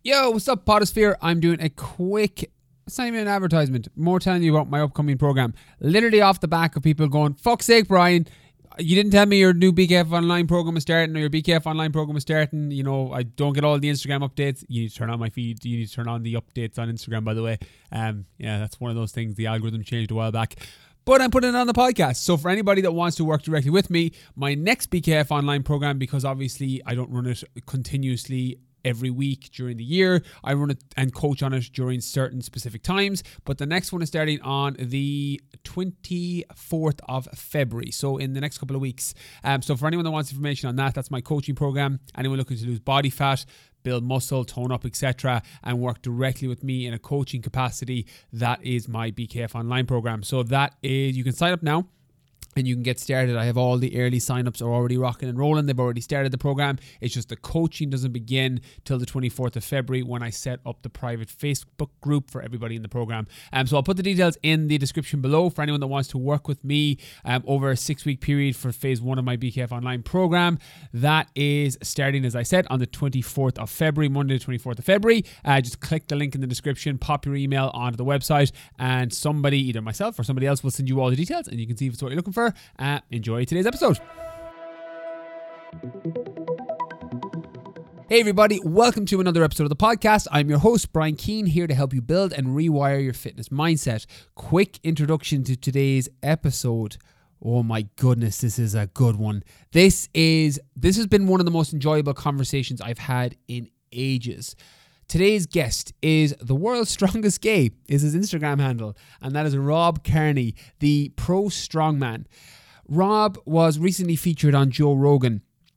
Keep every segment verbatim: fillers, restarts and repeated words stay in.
Yo, what's up, Podosphere? I'm doing a quick, it's not even an advertisement, more telling you about my upcoming program. Literally off the back of people going, fuck's sake, Brian, you didn't tell me your new B K F Online program is starting, or your B K F Online program is starting. You know, I don't get all the Instagram updates. You need to turn on my feed. You need to turn on the updates on Instagram, by the way. Um, yeah, that's one of those things. The algorithm changed a while back. But I'm putting it on the podcast. So for anybody that wants to work directly with me, my next B K F Online program, because obviously I don't run it continuously every week during the year, I run it and coach on it during certain specific times, but the next one is starting on the twenty-fourth of February, so in the next couple of weeks. Um, so for anyone that wants information on that, that's my coaching program. Anyone looking to lose body fat, build muscle, tone up, et cetera, and work directly with me in a coaching capacity, that is my B K F Online program. So that is, you can sign up now and you can get started. I have all the early signups are already rocking and rolling. They've already started the program. It's just the coaching doesn't begin till the twenty-fourth of February when I set up the private Facebook group for everybody in the program. Um, so I'll put the details in the description below for anyone that wants to work with me um, over a six-week period for phase one of my B K F Online program. That is starting, as I said, on the twenty-fourth of February, Monday the twenty-fourth of February. Uh, just click the link in the description, pop your email onto the website, and somebody, either myself or somebody else, will send you all the details, and you can see if it's what you're looking for. Uh, enjoy today's episode. Hey everybody, welcome to another episode of the podcast. I'm your host, Brian Keane, here to help you build and rewire your fitness mindset. Quick introduction to today's episode. Oh my goodness, this is a good one. This is this has been one of the most enjoyable conversations I've had in ages. Today's guest is the world's strongest gay, is his Instagram handle, and that is Rob Kearney, the pro strongman. Rob was recently featured on Joe Rogan,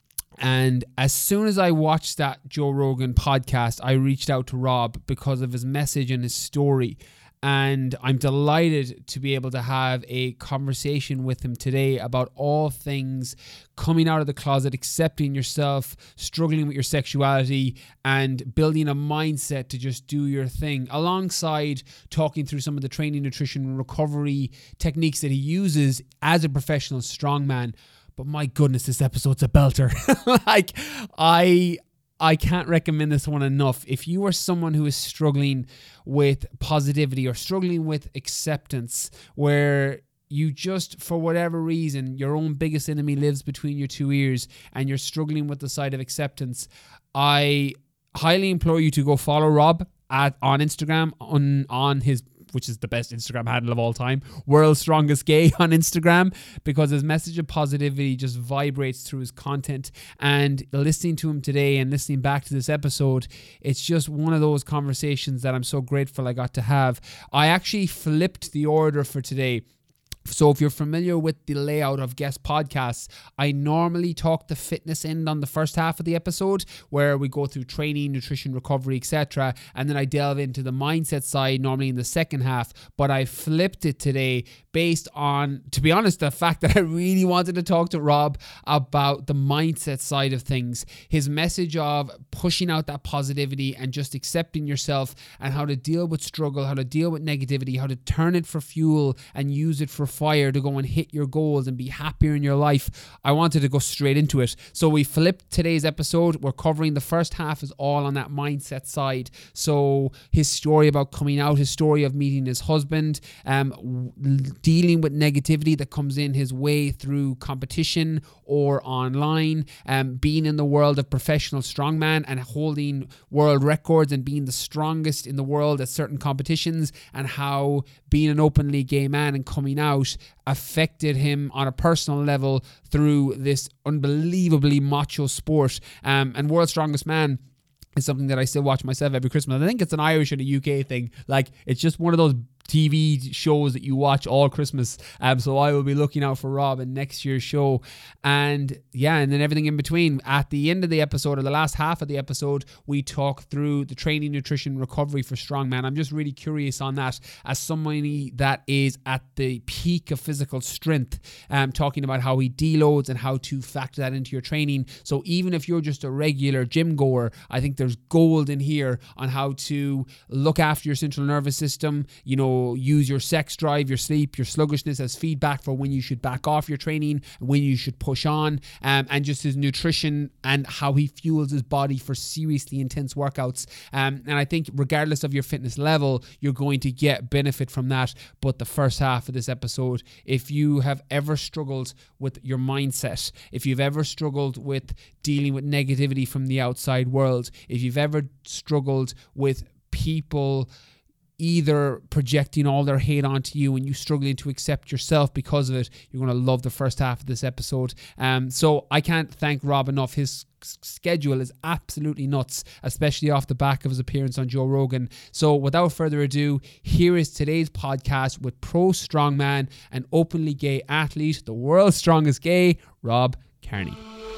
and as soon as I watched that Joe Rogan podcast, I reached out to Rob because of his message and his story. And I'm delighted to be able to have a conversation with him today about all things coming out of the closet, accepting yourself, struggling with your sexuality, and building a mindset to just do your thing, alongside talking through some of the training, nutrition, and recovery techniques that he uses as a professional strongman. But my goodness, this episode's a belter. like, I... I can't recommend this one enough. If you are someone who is struggling with positivity or struggling with acceptance, where you just, for whatever reason, your own biggest enemy lives between your two ears and you're struggling with the side of acceptance, I highly implore you to go follow Rob at on Instagram on, on his which is the best Instagram handle of all time, World's Strongest Gay on Instagram, because his message of positivity just vibrates through his content. And listening to him today and listening back to this episode, it's just one of those conversations that I'm so grateful I got to have. I actually flipped the order for today. So if you're familiar with the layout of guest podcasts, I normally talk the fitness end on the first half of the episode, where we go through training, nutrition, recovery, et cetera. And then I delve into the mindset side normally in the second half. But I flipped it today based on, to be honest, the fact that I really wanted to talk to Rob about the mindset side of things. His message of pushing out that positivity and just accepting yourself, and how to deal with struggle, how to deal with negativity, how to turn it for fuel and use it for fire to go and hit your goals and be happier in your life. I wanted to go straight into it. So we flipped today's episode. We're covering the first half is all on that mindset side. So his story about coming out, his story of meeting his husband, um, dealing with negativity that comes in his way through competition or online, um, being in the world of professional strongman and holding world records and being the strongest in the world at certain competitions, and how being an openly gay man and coming out affected him on a personal level through this unbelievably macho sport. Um, and World's Strongest Man is something that I still watch myself every Christmas. I think it's an Irish and a U K thing. Like, it's just one of those T V shows that you watch all Christmas. Um, so I will be looking out for Rob in next year's show. And yeah, and then everything in between. At the end of the episode, or the last half of the episode, we talk through the training, nutrition, recovery for strongman. I'm just really curious on that as somebody that is at the peak of physical strength, um, talking about how he deloads and how to factor that into your training. So even if you're just a regular gym goer, I think there's gold in here on how to look after your central nervous system, you know, know, use your sex drive, your sleep, your sluggishness as feedback for when you should back off your training, when you should push on, um, and just his nutrition and how he fuels his body for seriously intense workouts. Um, and I think regardless of your fitness level, you're going to get benefit from that. But the first half of this episode, if you have ever struggled with your mindset, if you've ever struggled with dealing with negativity from the outside world, if you've ever struggled with people either projecting all their hate onto you and you struggling to accept yourself because of it, you're going to love the first half of this episode. Um, so I can't thank Rob enough. His schedule is absolutely nuts, especially off the back of his appearance on Joe Rogan. So without further ado, here is today's podcast with pro strongman and openly gay athlete, the world's strongest gay, Rob Kearney.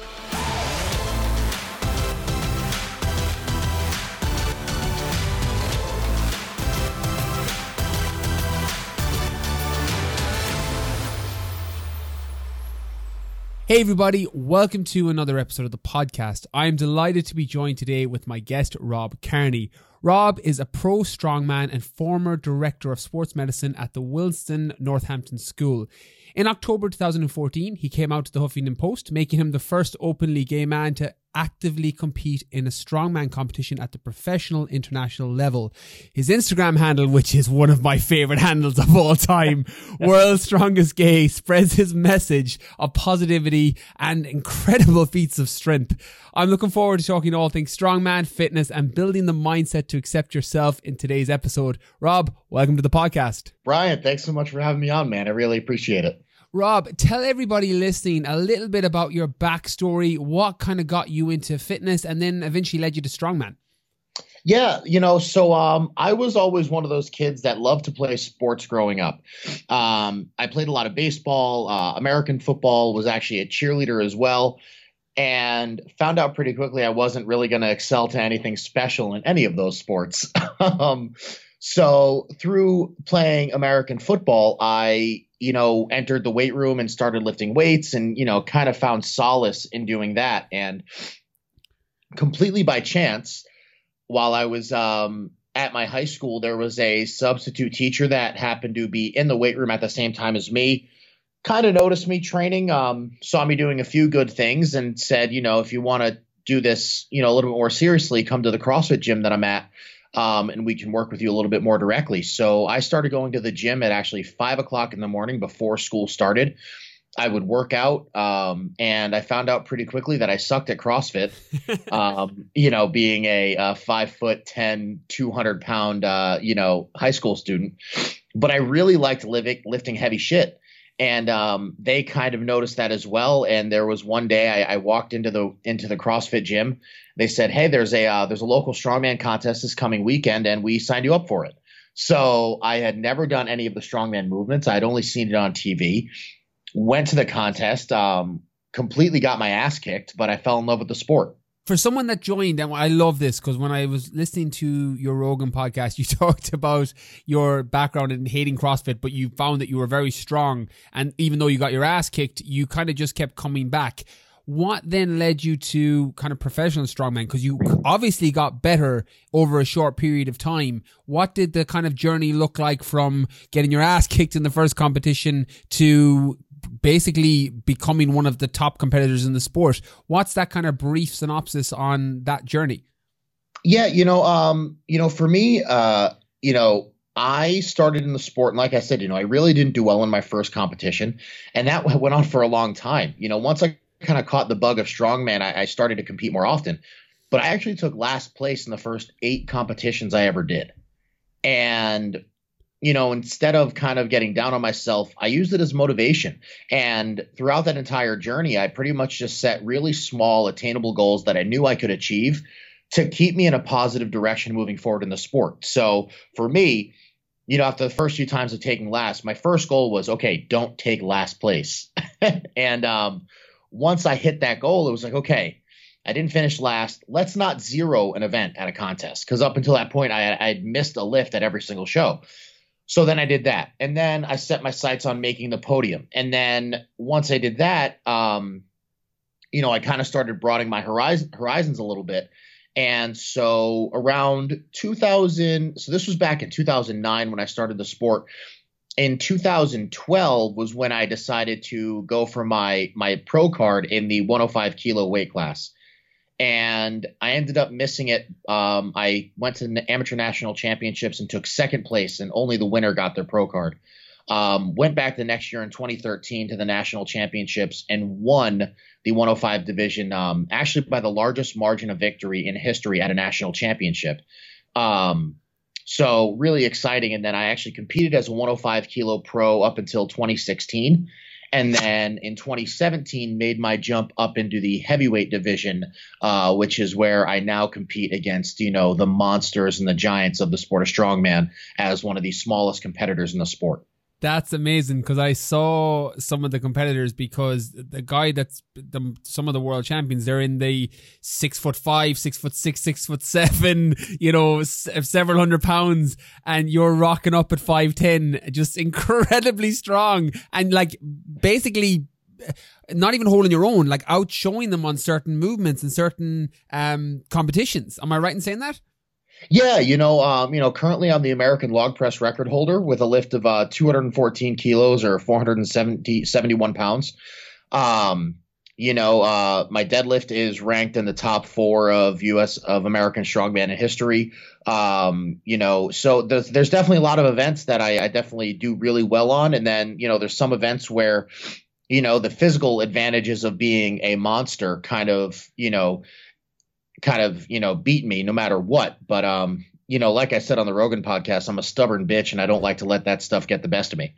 Hey everybody, welcome to another episode of the podcast. I'm delighted to be joined today with my guest, Rob Kearney. Rob is a pro strongman and former director of sports medicine at the Wilson Northampton School. In October two thousand fourteen, he came out to the Huffington Post, making him the first openly gay man to actively compete in a strongman competition at the professional international level. His Instagram handle, which is one of my favorite handles of all time, World's Strongest Gay, spreads his message of positivity and incredible feats of strength. I'm looking forward to talking all things strongman, fitness, and building the mindset to accept yourself in today's episode. Rob, welcome to the podcast. Brian, thanks so much for having me on, man. I really appreciate it. Rob, tell everybody listening a little bit about your backstory, what kind of got you into fitness and then eventually led you to strongman. Yeah, you know, so um, I was always one of those kids that loved to play sports growing up. Um, I played a lot of baseball, uh, American football, was actually a cheerleader as well, and found out pretty quickly I wasn't really going to excel to anything special in any of those sports. um, so through playing American football, I you know, entered the weight room and started lifting weights and, you know, kind of found solace in doing that. And completely by chance, while I was um, at my high school, there was a substitute teacher that happened to be in the weight room at the same time as me, kind of noticed me training, um, saw me doing a few good things and said, you know, if you want to do this, you know, a little bit more seriously, come to the CrossFit gym that I'm at. Um, and we can work with you a little bit more directly. So I started going to the gym at actually five o'clock in the morning before school started. I would work out, um, and I found out pretty quickly that I sucked at CrossFit, um, you know, being a, a five foot ten, two hundred pound, uh, you know, high school student. But I really liked living, lifting heavy shit. And um, they kind of noticed that as well. And there was one day I, I walked into the into the CrossFit gym. They said, "Hey, there's a uh, there's a local strongman contest this coming weekend, and we signed you up for it." So I had never done any of the strongman movements. I had only seen it on T V. Went to the contest, um, completely got my ass kicked, but I fell in love with the sport. For someone that joined, and I love this because when I was listening to your Rogan podcast, you talked about your background in hating CrossFit, but you found that you were very strong. And even though you got your ass kicked, you kind of just kept coming back. What then led you to kind of professional strongman? Because you obviously got better over a short period of time. What did the kind of journey look like from getting your ass kicked in the first competition to basically becoming one of the top competitors in the sport? What's that kind of brief synopsis on that journey? Yeah, you know, um, you know, for me, uh, you know, I started in the sport, and like I said, you know, I really didn't do well in my first competition, and that went on for a long time. You know, once I kind of caught the bug of strongman, I, I started to compete more often. But I actually took last place in the first eight competitions I ever did. And you know, instead of kind of getting down on myself, I used it as motivation. And throughout that entire journey, I pretty much just set really small, attainable goals that I knew I could achieve to keep me in a positive direction moving forward in the sport. So for me, you know, after the first few times of taking last, my first goal was, okay, don't take last place. and um, once I hit that goal, it was like, okay, I didn't finish last. Let's not zero an event at a contest. Because up until that point, I had missed a lift at every single show. So then I did that. And then I set my sights on making the podium. And then once I did that, um, you know, I kind of started broadening my horizon, horizons a little bit. And so around two thousand, so this was back in two thousand nine when I started the sport. In two thousand twelve was when I decided to go for my my pro card in the one oh five kilo weight class. And I ended up missing it. Um, I went to the amateur national championships and took second place, and only the winner got their pro card. Um, went back the next year in twenty thirteen to the national championships and won the one oh five division, um, actually by the largest margin of victory in history at a national championship. Um, so really exciting. And then I actually competed as a one oh five kilo pro up until twenty sixteen. And then in twenty seventeen, made my jump up into the heavyweight division, uh, which is where I now compete against, you know, the monsters and the giants of the sport of strongman as one of the smallest competitors in the sport. That's amazing, because I saw some of the competitors, because the guy that's the, some of the world champions, they're in the six foot five, six foot six, six foot seven, you know, s- several hundred pounds, and you're rocking up at five ten, just incredibly strong, and like basically not even holding your own, like outshowing them on certain movements and certain um, competitions. Am I right in saying that? Yeah, you know, um, you know, currently I'm the American log press record holder with a lift of uh, two hundred fourteen kilos or four hundred seventy, seventy-one pounds. Um, you know, uh, my deadlift is ranked in the top four of U S of American strongman in history. Um, you know, so there's, there's definitely a lot of events that I, I definitely do really well on. And then, you know, there's some events where, you know, the physical advantages of being a monster kind of, you know, kind of, you know, beat me no matter what. But, um, you know, like I said on the Rogan podcast, I'm a stubborn bitch and I don't like to let that stuff get the best of me.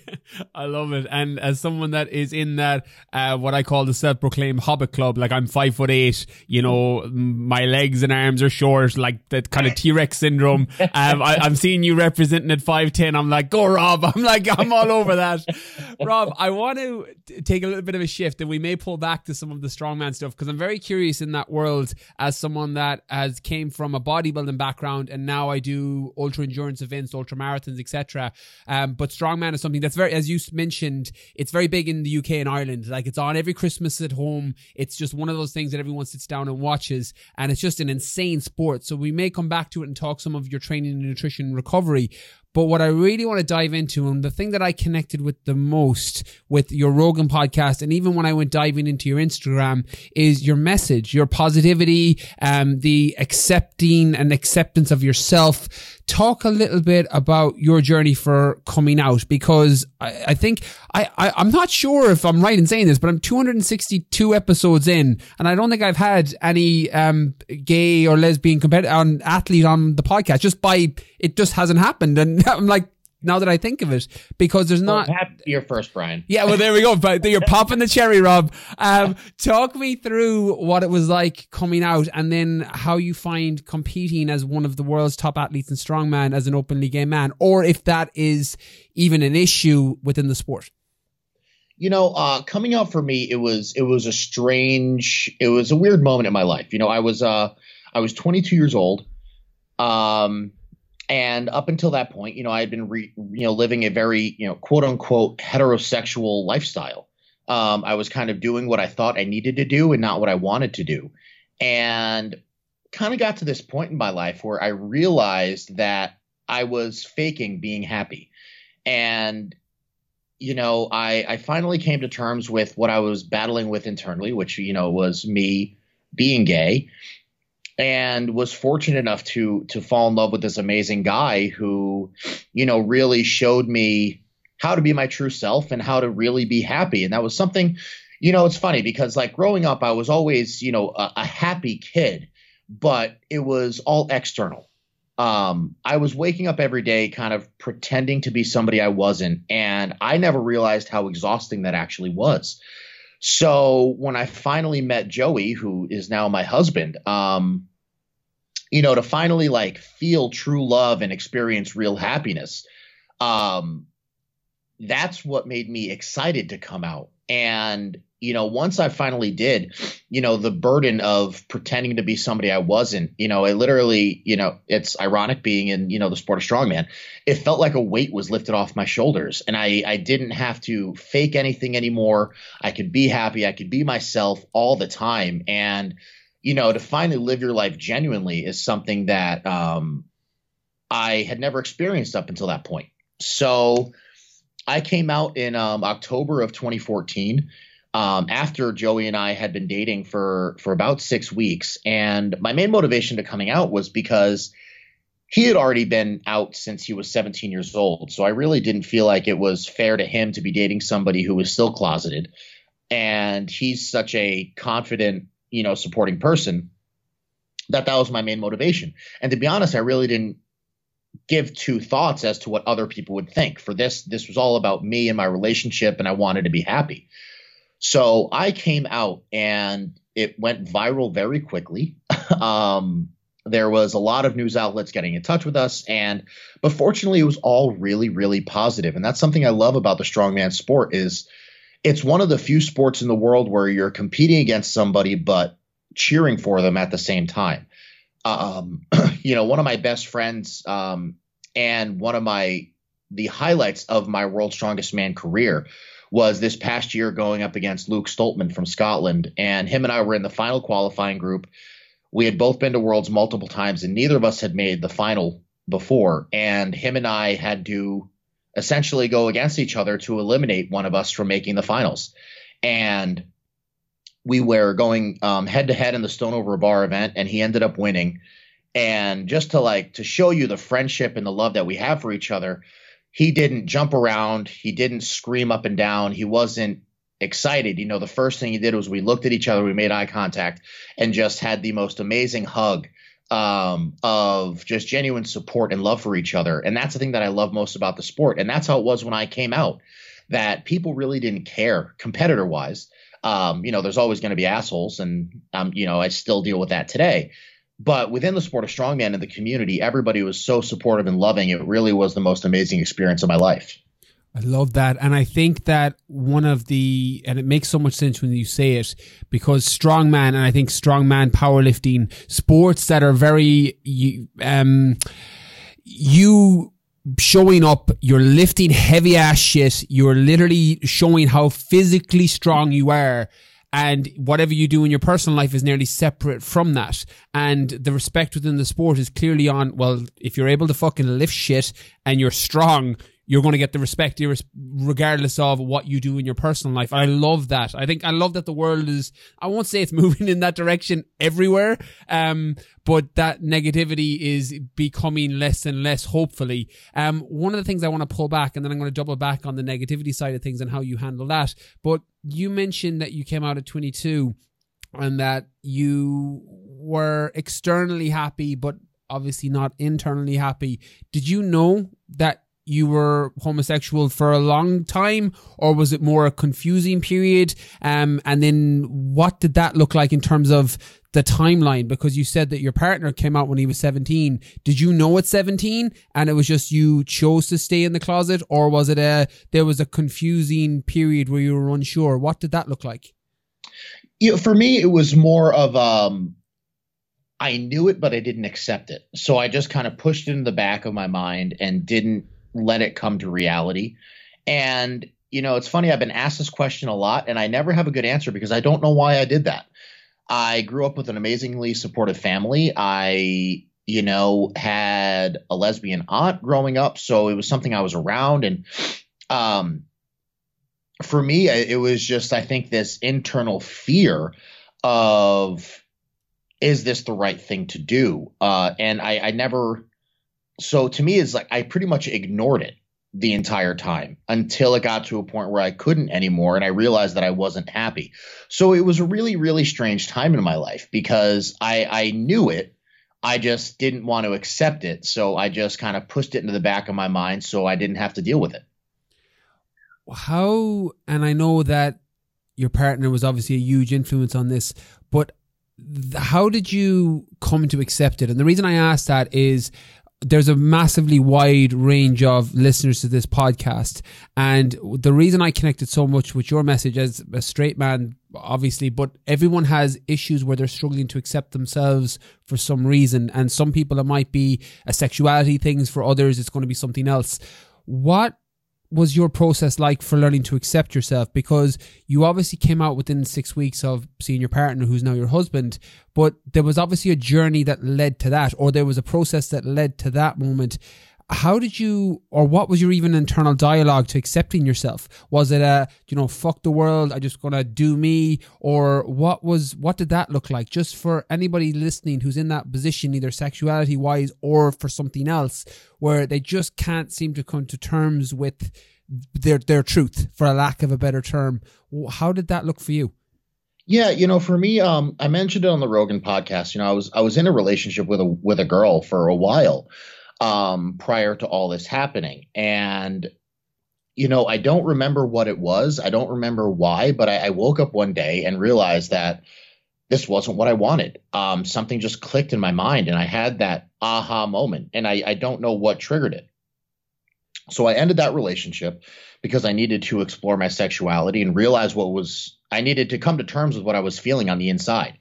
I love it. And as someone that is in that, uh, what I call the self-proclaimed Hobbit Club, like I'm five foot eight, you know, my legs and arms are short, like that kind of T-Rex syndrome. Um, I, I'm seeing you representing at five ten. I'm like, go Rob. I'm like, I'm all over that. Rob, I want to take a little bit of a shift, and we may pull back to some of the strongman stuff, because I'm very curious in that world as someone that has came from a bodybuilding background, and now I do ultra endurance events, ultra marathons, et cetera. Um, but strongman is something that's very, as you mentioned, it's very big in the U K and Ireland. Like it's on every Christmas at home. It's just one of those things that everyone sits down and watches, and it's just an insane sport. So we may come back to it and talk some of your training and nutrition and recovery. But what I really want to dive into, and the thing that I connected with the most with your Rogan podcast, and even when I went diving into your Instagram, is your message, your positivity, um, the accepting and acceptance of yourself. Talk a little bit about your journey for coming out, because I, I think, I, I, I'm not sure if I'm right in saying this, but I'm two hundred sixty-two episodes in, and I don't think I've had any um, gay or lesbian competitor, um, athlete on the podcast, just by, it just hasn't happened. And I'm like, now that I think of it, because there's not... Well, happy to be your first, Brian. Yeah, well, there we go. But you're popping the cherry, Rob. Um, talk me through what it was like coming out, and then how you find competing as one of the world's top athletes in strongman as an openly gay man, or if that is even an issue within the sport. You know, uh, coming out for me, it was it was a strange, it was a weird moment in my life. You know, I was uh, I was twenty-two years old. Um, And up until that point, you know, I had been, re, you know, living a very, you know, quote unquote heterosexual lifestyle. Um, I was kind of doing what I thought I needed to do and not what I wanted to do. And kind of got to this point in my life where I realized that I was faking being happy. And, you know, I, I finally came to terms with what I was battling with internally, which, you know, was me being gay. And was fortunate enough to to fall in love with this amazing guy who, you know, really showed me how to be my true self and how to really be happy. And that was something, you know, it's funny because like growing up, I was always, you know, a, a happy kid, but it was all external. Um, I was waking up every day kind of pretending to be somebody I wasn't. And I never realized how exhausting that actually was. So when I finally met Joey, who is now my husband, um, you know, to finally like feel true love and experience real happiness, um, that's what made me excited to come out. And, you know, once I finally did, you know, the burden of pretending to be somebody I wasn't, you know, it literally, you know, it's ironic being in, you know, the sport of strongman. It felt like a weight was lifted off my shoulders, and I, I didn't have to fake anything anymore. I could be happy. I could be myself all the time. And you know, to finally live your life genuinely is something that um, I had never experienced up until that point. So I came out in um, October of twenty fourteen um, after Joey and I had been dating for for about six weeks. And my main motivation to coming out was because he had already been out since he was seventeen years old. So I really didn't feel like it was fair to him to be dating somebody who was still closeted. And he's such a confident, you know, supporting person that that was my main motivation. And to be honest, I really didn't give two thoughts as to what other people would think. For this, this was all about me and my relationship, and I wanted to be happy. So I came out and it went viral very quickly. um, there was a lot of news outlets getting in touch with us, and but fortunately it was all really, really positive. And that's something I love about the strongman sport is it's one of the few sports in the world where you're competing against somebody but cheering for them at the same time. Um, you know, one of my best friends um, and one of my the highlights of my World's Strongest Man career was this past year going up against Luke Stoltman from Scotland. And him and I were in the final qualifying group. We had both been to Worlds multiple times, and neither of us had made the final before. And him and I had to essentially go against each other to eliminate one of us from making the finals. And we were going um, head to head in the Stone Over a Bar event, and he ended up winning. And just to like to show you the friendship and the love that we have for each other, he didn't jump around. He didn't scream up and down. He wasn't excited. You know, the first thing he did was we looked at each other, we made eye contact, and just had the most amazing hug um, of just genuine support and love for each other. And that's the thing that I love most about the sport. And that's how it was when I came out, that people really didn't care competitor wise. Um, you know, there's always going to be assholes, and um, you know, I still deal with that today. But within the sport of strongman and the community, everybody was so supportive and loving. It really was the most amazing experience of my life. I love that. And I think that one of the, and it makes so much sense when you say it, because strongman, and I think strongman, powerlifting, sports that are very, um, you showing up, you're lifting heavy ass shit, you're literally showing how physically strong you are. And whatever you do in your personal life is nearly separate from that. And the respect within the sport is clearly on, well, if you're able to fucking lift shit and you're strong, you're going to get the respect regardless of what you do in your personal life. I love that. I think I love that the world is, I won't say it's moving in that direction everywhere, um, but that negativity is becoming less and less, hopefully. Um, one of the things I want to pull back, and then I'm going to double back on the negativity side of things and how you handle that. But you mentioned that you came out at twenty-two and that you were externally happy, but obviously not internally happy. Did you know that you were homosexual for a long time, or was it more a confusing period? Um, and then what did that look like in terms of the timeline? Because you said that your partner came out when he was seventeen. Did you know at seventeen and it was just you chose to stay in the closet, or was it a, there was a confusing period where you were unsure? What did that look like? You know, for me, it was more of, um, I knew it, but I didn't accept it. So I just kind of pushed it in the back of my mind and didn't let it come to reality. And, you know, it's funny, I've been asked this question a lot and I never have a good answer because I don't know why I did that. I grew up with an amazingly supportive family. I, you know, had a lesbian aunt growing up, so it was something I was around. And um, for me, it was just, I think, this internal fear of, is this the right thing to do? Uh, and I, I never... So to me, it's like I pretty much ignored it the entire time until it got to a point where I couldn't anymore, and I realized that I wasn't happy. So it was a really, really strange time in my life because I, I knew it. I just didn't want to accept it. So I just kind of pushed it into the back of my mind so I didn't have to deal with it. How, and I know that your partner was obviously a huge influence on this, but how did you come to accept it? And the reason I ask that is there's a massively wide range of listeners to this podcast. And the reason I connected so much with your message as a straight man, obviously, but everyone has issues where they're struggling to accept themselves for some reason. And some people, it might be a sexuality things. For others, it's going to be something else. What was your process like for learning to accept yourself? Because you obviously came out within six weeks of seeing your partner, who's now your husband, but there was obviously a journey that led to that, or there was a process that led to that moment. How did you, or what was your even internal dialogue to accepting yourself? Was it a, you know, fuck the world, I just gonna do me? Or what was, what did that look like? Just for anybody listening who's in that position, either sexuality wise or for something else, where they just can't seem to come to terms with their, their truth, for a lack of a better term. How did that look for you? Yeah, you know, for me, um, I mentioned it on the Rogan podcast. You know, I was, I was in a relationship with a, with a girl for a while. Um, prior to all this happening. And, you know, I don't remember what it was. I don't remember why, but I, I woke up one day and realized that this wasn't what I wanted. Um, something just clicked in my mind and I had that aha moment, and I, I don't know what triggered it. So I ended that relationship because I needed to explore my sexuality and realize what was, I needed to come to terms with what I was feeling on the inside.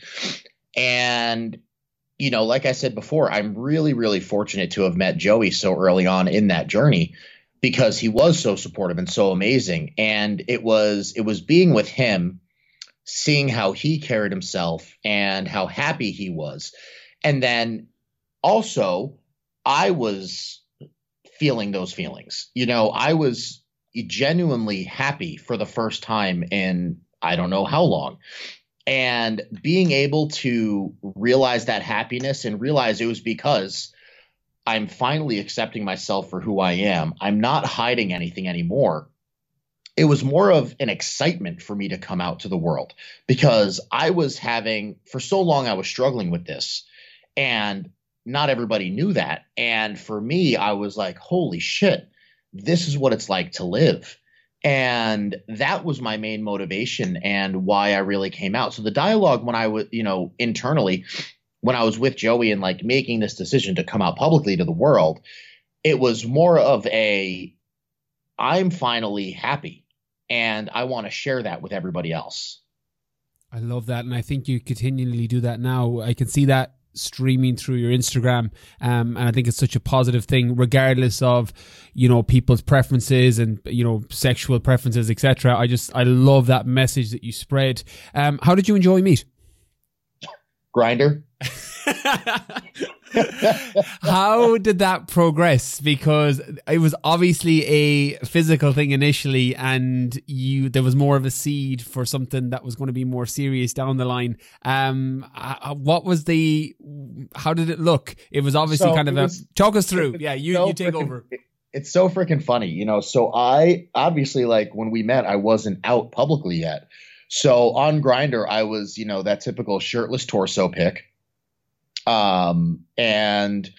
And you know, like I said before, I'm really, really fortunate to have met Joey so early on in that journey, because he was so supportive and so amazing. And it was, it was being with him, seeing how he carried himself and how happy he was. And then also I was feeling those feelings. You know, I was genuinely happy for the first time in I don't know how long. And being able to realize that happiness and realize it was because I'm finally accepting myself for who I am. I'm not hiding anything anymore. It was more of an excitement for me to come out to the world, because I was having, for so long, I was struggling with this, and not everybody knew that. And for me, I was like, holy shit, this is what it's like to live. And that was my main motivation and why I really came out. So the dialogue when I was, you know, internally, when I was with Joey and like making this decision to come out publicly to the world, it was more of a, I'm finally happy and I want to share that with everybody else. I love that. And I think you continually do that now. I can see that streaming through your Instagram, um, and I think it's such a positive thing, regardless of, you know, people's preferences and, you know, sexual preferences, et cetera. I just I love that message that you spread. Um, how did you enjoy meet? Grindr. How did that progress? Because it was obviously a physical thing initially, and you there was more of a seed for something that was going to be more serious down the line. Um, uh, what was the? How did it look? It was obviously so kind of was, a talk us through. Yeah, you so you take frickin', over. It's so freaking funny, you know. So I obviously, like, when we met, I wasn't out publicly yet. So on Grindr, I was, you know, that typical shirtless torso pic. Um, and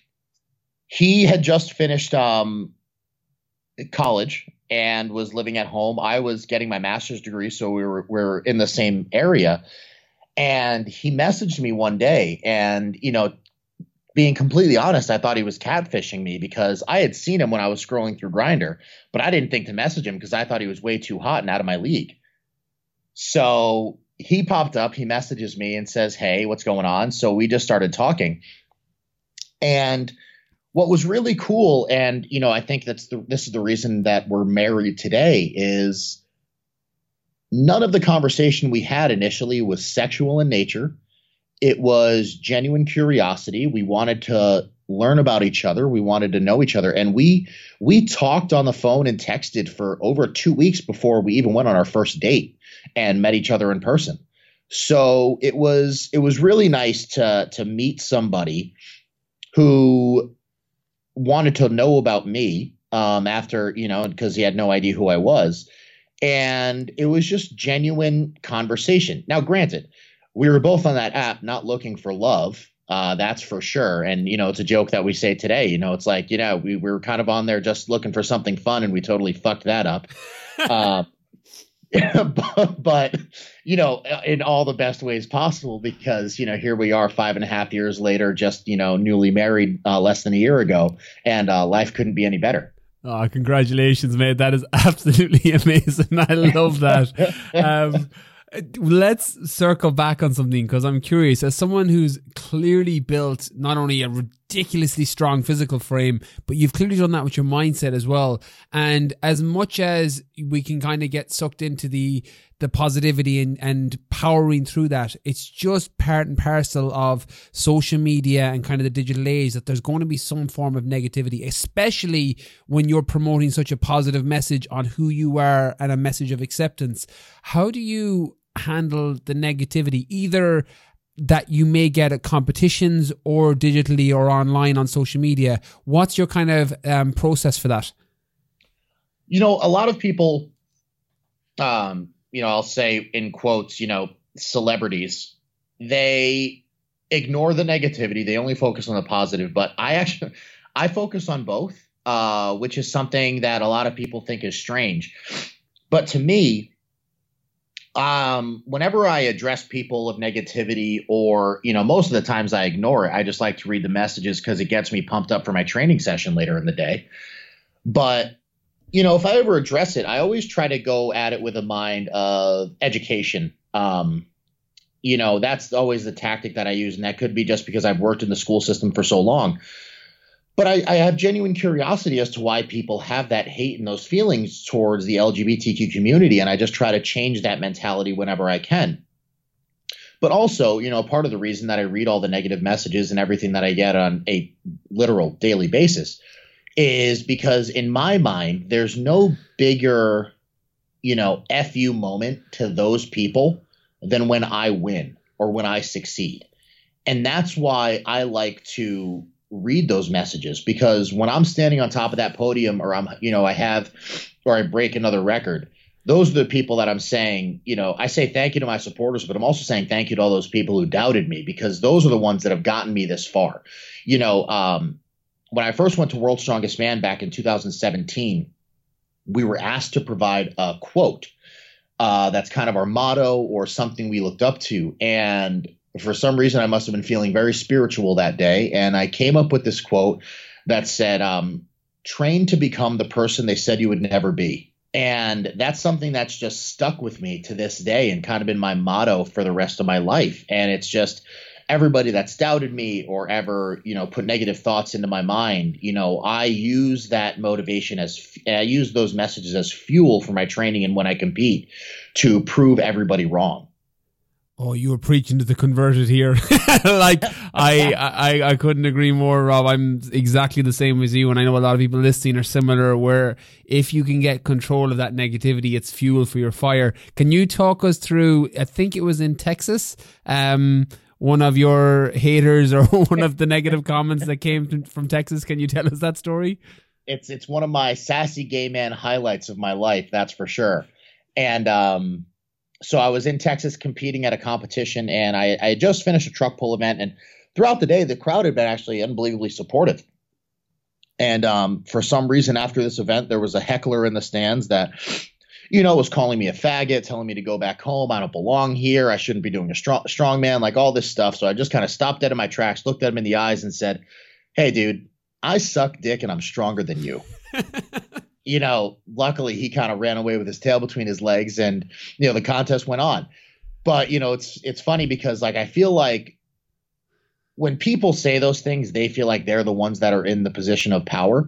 he had just finished, um, college and was living at home. I was getting my master's degree. So we were, we were in the same area, and he messaged me one day, and, you know, being completely honest, I thought he was catfishing me, because I had seen him when I was scrolling through Grindr, but I didn't think to message him because I thought he was way too hot and out of my league. So he popped up, he messages me and says, hey, what's going on? So we just started talking. And what was really cool, and, you know, I think that's the, this is the reason that we're married today, is none of the conversation we had initially was sexual in nature. It was genuine curiosity. We wanted to learn about each other. We wanted to know each other. And we we talked on the phone and texted for over two weeks before we even went on our first date and met each other in person. So it was it was really nice to to meet somebody who wanted to know about me, um, after, you know, because he had no idea who I was. And it was just genuine conversation. Now, granted, we were both on that app not looking for love. Uh, that's for sure. And, you know, it's a joke that we say today. You know, it's like, you know, we, we were kind of on there just looking for something fun, and we totally fucked that up. uh, but, but, you know, in all the best ways possible, because, you know, here we are five and a half years later, just, you know, newly married uh, less than a year ago, and uh, life couldn't be any better. Oh, congratulations, mate. That is absolutely amazing. I love that. Um, let's circle back on something, because I'm curious, as someone who's clearly built not only a ridiculously strong physical frame, but you've clearly done that with your mindset as well. And as much as we can kind of get sucked into the the positivity and, and powering through that, it's just part and parcel of social media and kind of the digital age that there's going to be some form of negativity, especially when you're promoting such a positive message on who you are and a message of acceptance. How do you handle the negativity, either that you may get at competitions or digitally or online on social media? What's your kind of um, process for that? You know, a lot of people, um, you know, I'll say in quotes, you know, celebrities, they ignore the negativity. They only focus on the positive. But I actually, I focus on both, uh, which is something that a lot of people think is strange. But to me, um, whenever I address people of negativity, or, you know, most of the times I ignore it. I just like to read the messages because it gets me pumped up for my training session later in the day. But you know, if I ever address it, I always try to go at it with a mind of education. Um, you know, that's always the tactic that I use. And that could be just because I've worked in the school system for so long. But I, I have genuine curiosity as to why people have that hate and those feelings towards the L G B T Q community. And I just try to change that mentality whenever I can. But also, you know, part of the reason that I read all the negative messages and everything that I get on a literal daily basis is because in my mind, there's no bigger, you know, F you moment to those people than when I win or when I succeed. And that's why I like to read those messages, because when I'm standing on top of that podium, or I'm, you know, I have, or I break another record, those are the people that I'm saying, you know, I say thank you to my supporters, but I'm also saying thank you to all those people who doubted me, because those are the ones that have gotten me this far. You know, um, when I first went to World's Strongest Man back in two thousand seventeen, we were asked to provide a quote uh, that's kind of our motto or something we looked up to. And for some reason, I must have been feeling very spiritual that day. And I came up with this quote that said, um, train to become the person they said you would never be. And that's something that's just stuck with me to this day and kind of been my motto for the rest of my life. And it's just everybody that's doubted me or ever, you know, put negative thoughts into my mind, you know, I use that motivation as I use those messages as fuel for my training and when I compete to prove everybody wrong. Oh, you were preaching to the converted here. like I, I, I couldn't agree more, Rob. I'm exactly the same as you. And I know a lot of people listening are similar, where if you can get control of that negativity, it's fuel for your fire. Can you talk us through, I think it was in Texas, um, one of your haters or one of the negative comments that came from Texas. Can you tell us that story? It's, it's one of my sassy gay man highlights of my life. That's for sure. And, um, So I was in Texas competing at a competition, and I, I had just finished a truck pull event. And throughout the day, the crowd had been actually unbelievably supportive. And um, for some reason, after this event, there was a heckler in the stands that, you know, was calling me a faggot, telling me to go back home. I don't belong here. I shouldn't be doing a strong, strong man, like all this stuff. So I just kind of stopped dead in my tracks, looked at him in the eyes and said, hey, dude, I suck dick and I'm stronger than you. You know, luckily he kind of ran away with his tail between his legs, and, you know, the contest went on. But, you know, it's it's funny because, like, I feel like when people say those things, they feel like they're the ones that are in the position of power.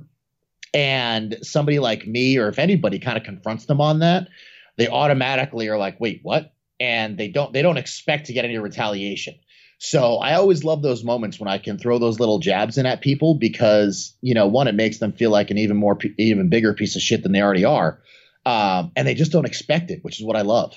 And somebody like me, or if anybody kind of confronts them on that, they automatically are like, wait, what? And they don't they don't expect to get any retaliation. So I always love those moments when I can throw those little jabs in at people, because, you know, one, it makes them feel like an even more, even bigger piece of shit than they already are. Um, and they just don't expect it, which is what I love.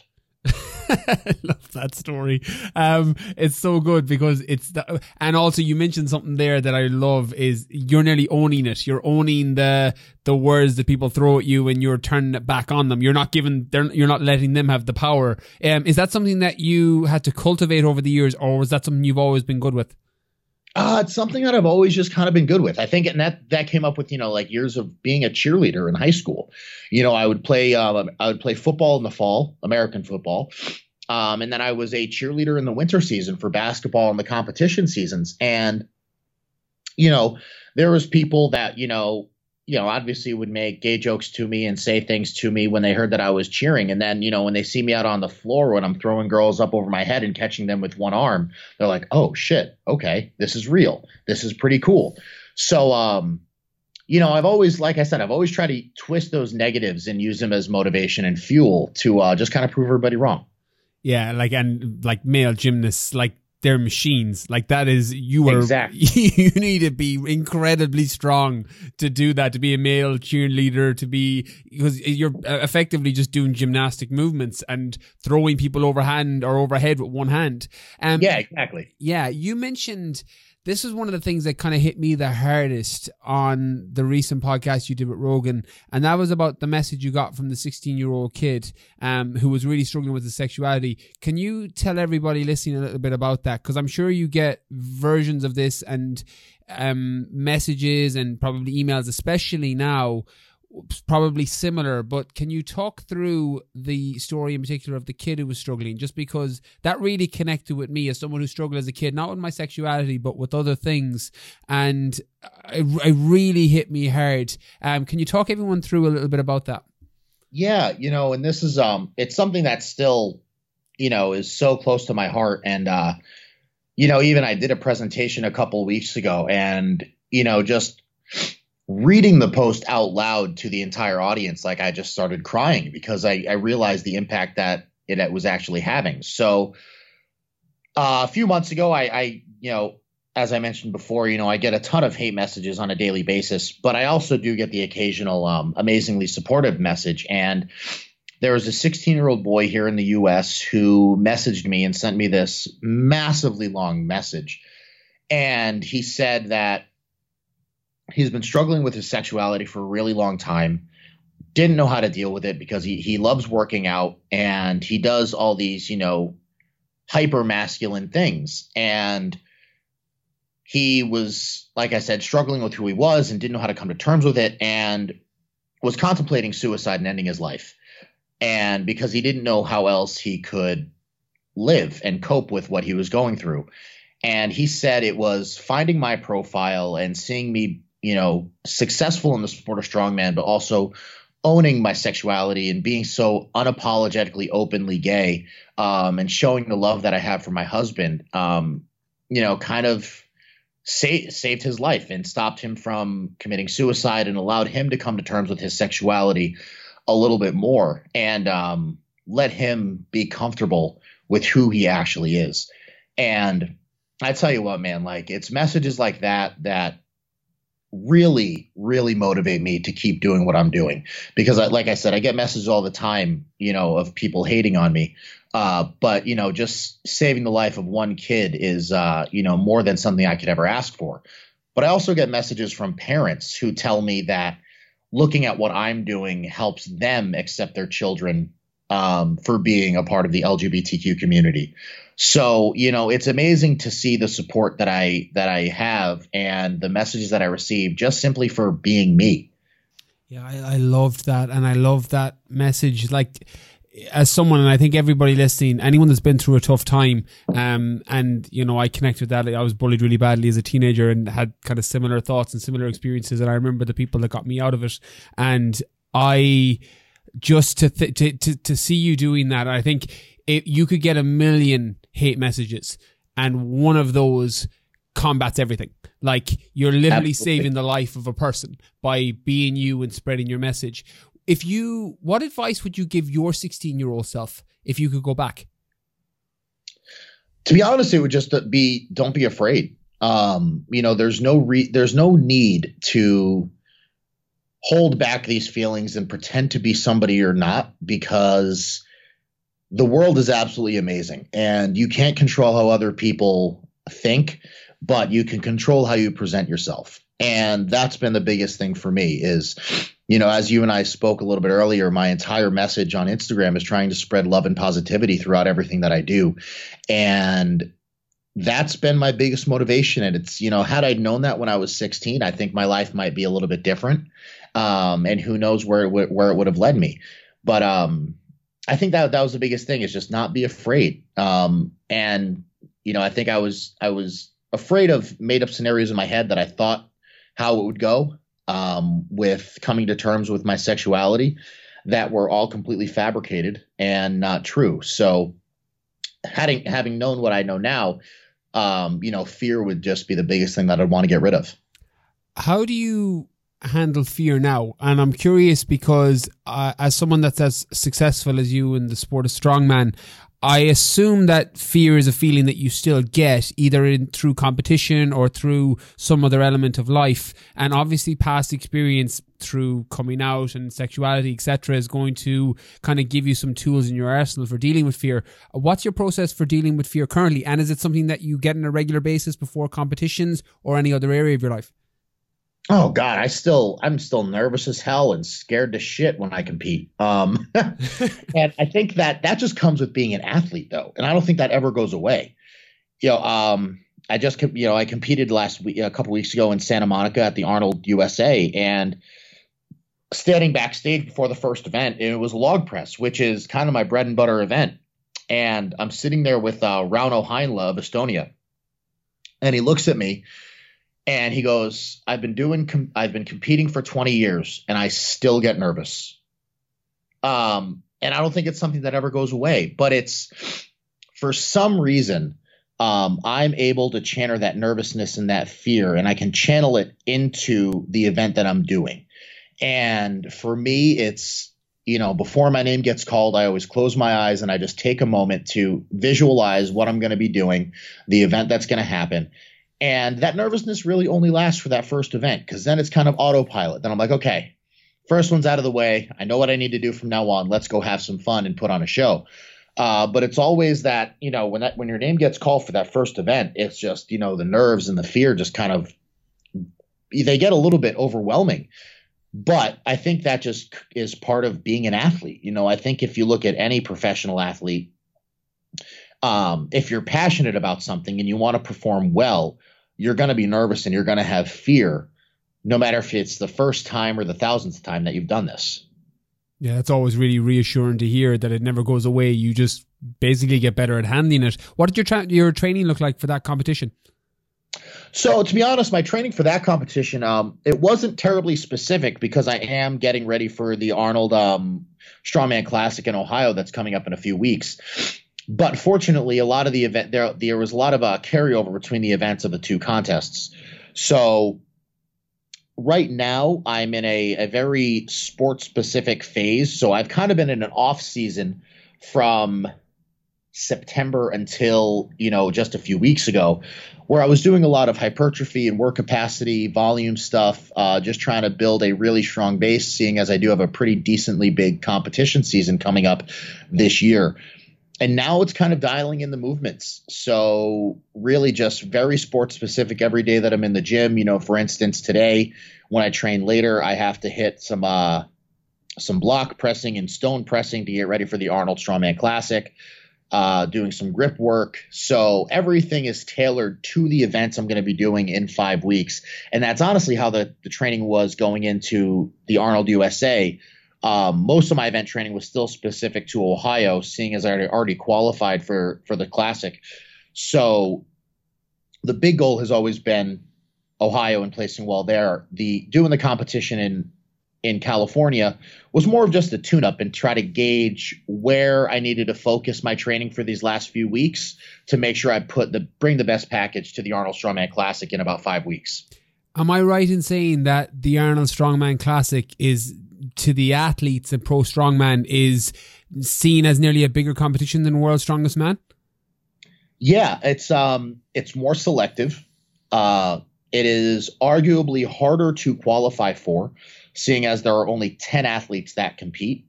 I love that story. Um, it's so good because it's the, and also you mentioned something there that I love is you're nearly owning it. You're owning the the words that people throw at you, and you're turning it back on them. You're not giving, they're, you're not letting them have the power. Um, is that something that you had to cultivate over the years, or was that something you've always been good with? Uh, it's something that I've always just kind of been good with. I think, and that that came up with, you know, like years of being a cheerleader in high school. You know, I would play um, I would play football in the fall, American football. Um, and then I was a cheerleader in the winter season for basketball in the competition seasons. And, you know, there was people that, you know, you know, obviously would make gay jokes to me and say things to me when they heard that I was cheering. And then, you know, when they see me out on the floor when I'm throwing girls up over my head and catching them with one arm, they're like, oh shit, okay, this is real. This is pretty cool. So, um, you know, I've always, like I said, I've always tried to twist those negatives and use them as motivation and fuel to uh, just kind of prove everybody wrong. Yeah, like, and like male gymnasts, like they're machines. Like that is, you are, exactly. You need to be incredibly strong to do that, to be a male cheerleader, to be, because you're effectively just doing gymnastic movements and throwing people overhand or overhead with one hand. Um, yeah, exactly. Yeah, you mentioned, this is one of the things that kind of hit me the hardest on the recent podcast you did with Rogan, and that was about the message you got from the sixteen-year-old kid um, who was really struggling with his sexuality. Can you tell everybody listening a little bit about that? Because I'm sure you get versions of this and um, messages and probably emails, especially now, probably similar, but can you talk through the story in particular of the kid who was struggling? Just because that really connected with me as someone who struggled as a kid, not with my sexuality, but with other things. And it, it really hit me hard. Um, can you talk everyone through a little bit about that? Yeah, you know, and this is, um, it's something that still, you know, is so close to my heart. And, uh, you know, even I did a presentation a couple weeks ago and, you know, just reading the post out loud to the entire audience, like I just started crying because I, I realized the impact that it was actually having. So uh, a few months ago, I, I, you know, as I mentioned before, you know, I get a ton of hate messages on a daily basis, but I also do get the occasional um, amazingly supportive message. And there was a sixteen-year-old boy here in the U S who messaged me and sent me this massively long message. And he said that he's been struggling with his sexuality for a really long time, didn't know how to deal with it because he he loves working out and he does all these, you know, hyper masculine things. And he was, like I said, struggling with who he was and didn't know how to come to terms with it and was contemplating suicide and ending his life. And because he didn't know how else he could live and cope with what he was going through. And he said it was finding my profile and seeing me, you know, successful in the sport of strongman, but also owning my sexuality and being so unapologetically openly gay, um, and showing the love that I have for my husband, um, you know, kind of sa- saved his life and stopped him from committing suicide and allowed him to come to terms with his sexuality a little bit more and um, let him be comfortable with who he actually is. And I tell you what, man, like it's messages like that that really, really motivate me to keep doing what I'm doing because I, like I said, I get messages all the time, you know, of people hating on me. Uh, but, you know, just saving the life of one kid is, uh, you know, more than something I could ever ask for. But I also get messages from parents who tell me that looking at what I'm doing helps them accept their children um, for being a part of the L G B T Q community. So, you know, it's amazing to see the support that I that I have and the messages that I receive just simply for being me. Yeah, I, I loved that. And I love that message. Like, as someone, and I think everybody listening, anyone that's been through a tough time, um, and, you know, I connect with that. I was bullied really badly as a teenager and had kind of similar thoughts and similar experiences. And I remember the people that got me out of it. And I just to th- to, to to see you doing that, I think it, you could get a million hate messages and one of those combats everything. Like, you're literally Absolutely. saving the life of a person by being you and spreading your message. If you, what advice would you give your sixteen-year-old self if you could go back? To be honest, it would just be, don't be afraid. Um, you know, there's no re- there's no need to hold back these feelings and pretend to be somebody you're not, because the world is absolutely amazing and you can't control how other people think, but you can control how you present yourself. And that's been the biggest thing for me is, you know, as you and I spoke a little bit earlier, my entire message on Instagram is trying to spread love and positivity throughout everything that I do. And that's been my biggest motivation. And it's, you know, had I known that when I was sixteen, I think my life might be a little bit different. Um, and who knows where it w- where it would have led me. But um, I think that that was the biggest thing, is just not be afraid. Um, and, you know, I think I was I was afraid of made up scenarios in my head that I thought how it would go. um, with coming to terms with my sexuality that were all completely fabricated and not true. So having having known what I know now, um, you know, fear would just be the biggest thing that I'd want to get rid of. How do you handle fear now? And I'm curious because uh, as someone that's as successful as you in the sport of strongman, I assume that fear is a feeling that you still get either in through competition or through some other element of life. And obviously past experience through coming out and sexuality, et cetera, is going to kind of give you some tools in your arsenal for dealing with fear. What's your process for dealing with fear currently? And is it something that you get on a regular basis before competitions or any other area of your life? Oh God, I still, I'm still nervous as hell and scared to shit when I compete. Um, and I think that that just comes with being an athlete though. And I don't think that ever goes away. You know, um, I just, you know, I competed last week, a couple weeks ago in Santa Monica at the Arnold U S A, and standing backstage before the first event, it was log press, which is kind of my bread and butter event. And I'm sitting there with uh, Rauno Heinla of Estonia. And he looks at me and he goes, I've been doing, com- I've been competing for twenty years and I still get nervous. Um, and I don't think it's something that ever goes away, but it's for some reason, um, I'm able to channel that nervousness and that fear, and I can channel it into the event that I'm doing. And for me, it's, you know, before my name gets called, I always close my eyes and I just take a moment to visualize what I'm going to be doing, the event that's going to happen. And that nervousness really only lasts for that first event, because then it's kind of autopilot. Then I'm like, okay, first one's out of the way. I know what I need to do from now on. Let's go have some fun and put on a show. Uh, but it's always that, you know, when that when your name gets called for that first event, it's just, you know, the nerves and the fear just kind of, they get a little bit overwhelming. But I think that just is part of being an athlete. You know, I think if you look at any professional athlete, um, if you're passionate about something and you want to perform well, you're going to be nervous and you're going to have fear, no matter if it's the first time or the thousandth time that you've done this. Yeah, it's always really reassuring to hear that it never goes away. You just basically get better at handling it. What did your tra- your training look like for that competition? So to be honest, my training for that competition, um, it wasn't terribly specific because I am getting ready for the Arnold um, Strongman Classic in Ohio that's coming up in a few weeks. But fortunately, a lot of the event there there was a lot of uh, carryover between the events of the two contests. So right now, I'm in a, a very sports specific phase. So I've kind of been in an off season from September until, you know, just a few weeks ago, where I was doing a lot of hypertrophy and work capacity, volume stuff, uh, just trying to build a really strong base, seeing as I do have a pretty decently big competition season coming up this year. And now it's kind of dialing in the movements. So really just very sports specific every day that I'm in the gym. You know, for instance, today when I train later, I have to hit some uh, some block pressing and stone pressing to get ready for the Arnold Strongman Classic, uh, doing some grip work. So everything is tailored to the events I'm going to be doing in five weeks. And that's honestly how the, the training was going into the Arnold U S A. Um, most of my event training was still specific to Ohio, seeing as I already, already qualified for, for the Classic. So the big goal has always been Ohio and placing well there. The doing the competition in in California was more of just a tune-up and try to gauge where I needed to focus my training for these last few weeks to make sure I put the bring the best package to the Arnold Strongman Classic in about five weeks. Am I right in saying that the Arnold Strongman Classic is, to the athletes and pro strongman, is seen as nearly a bigger competition than World's Strongest Man? Yeah, it's um it's more selective. Uh, it is arguably harder to qualify for, seeing as there are only ten athletes that compete,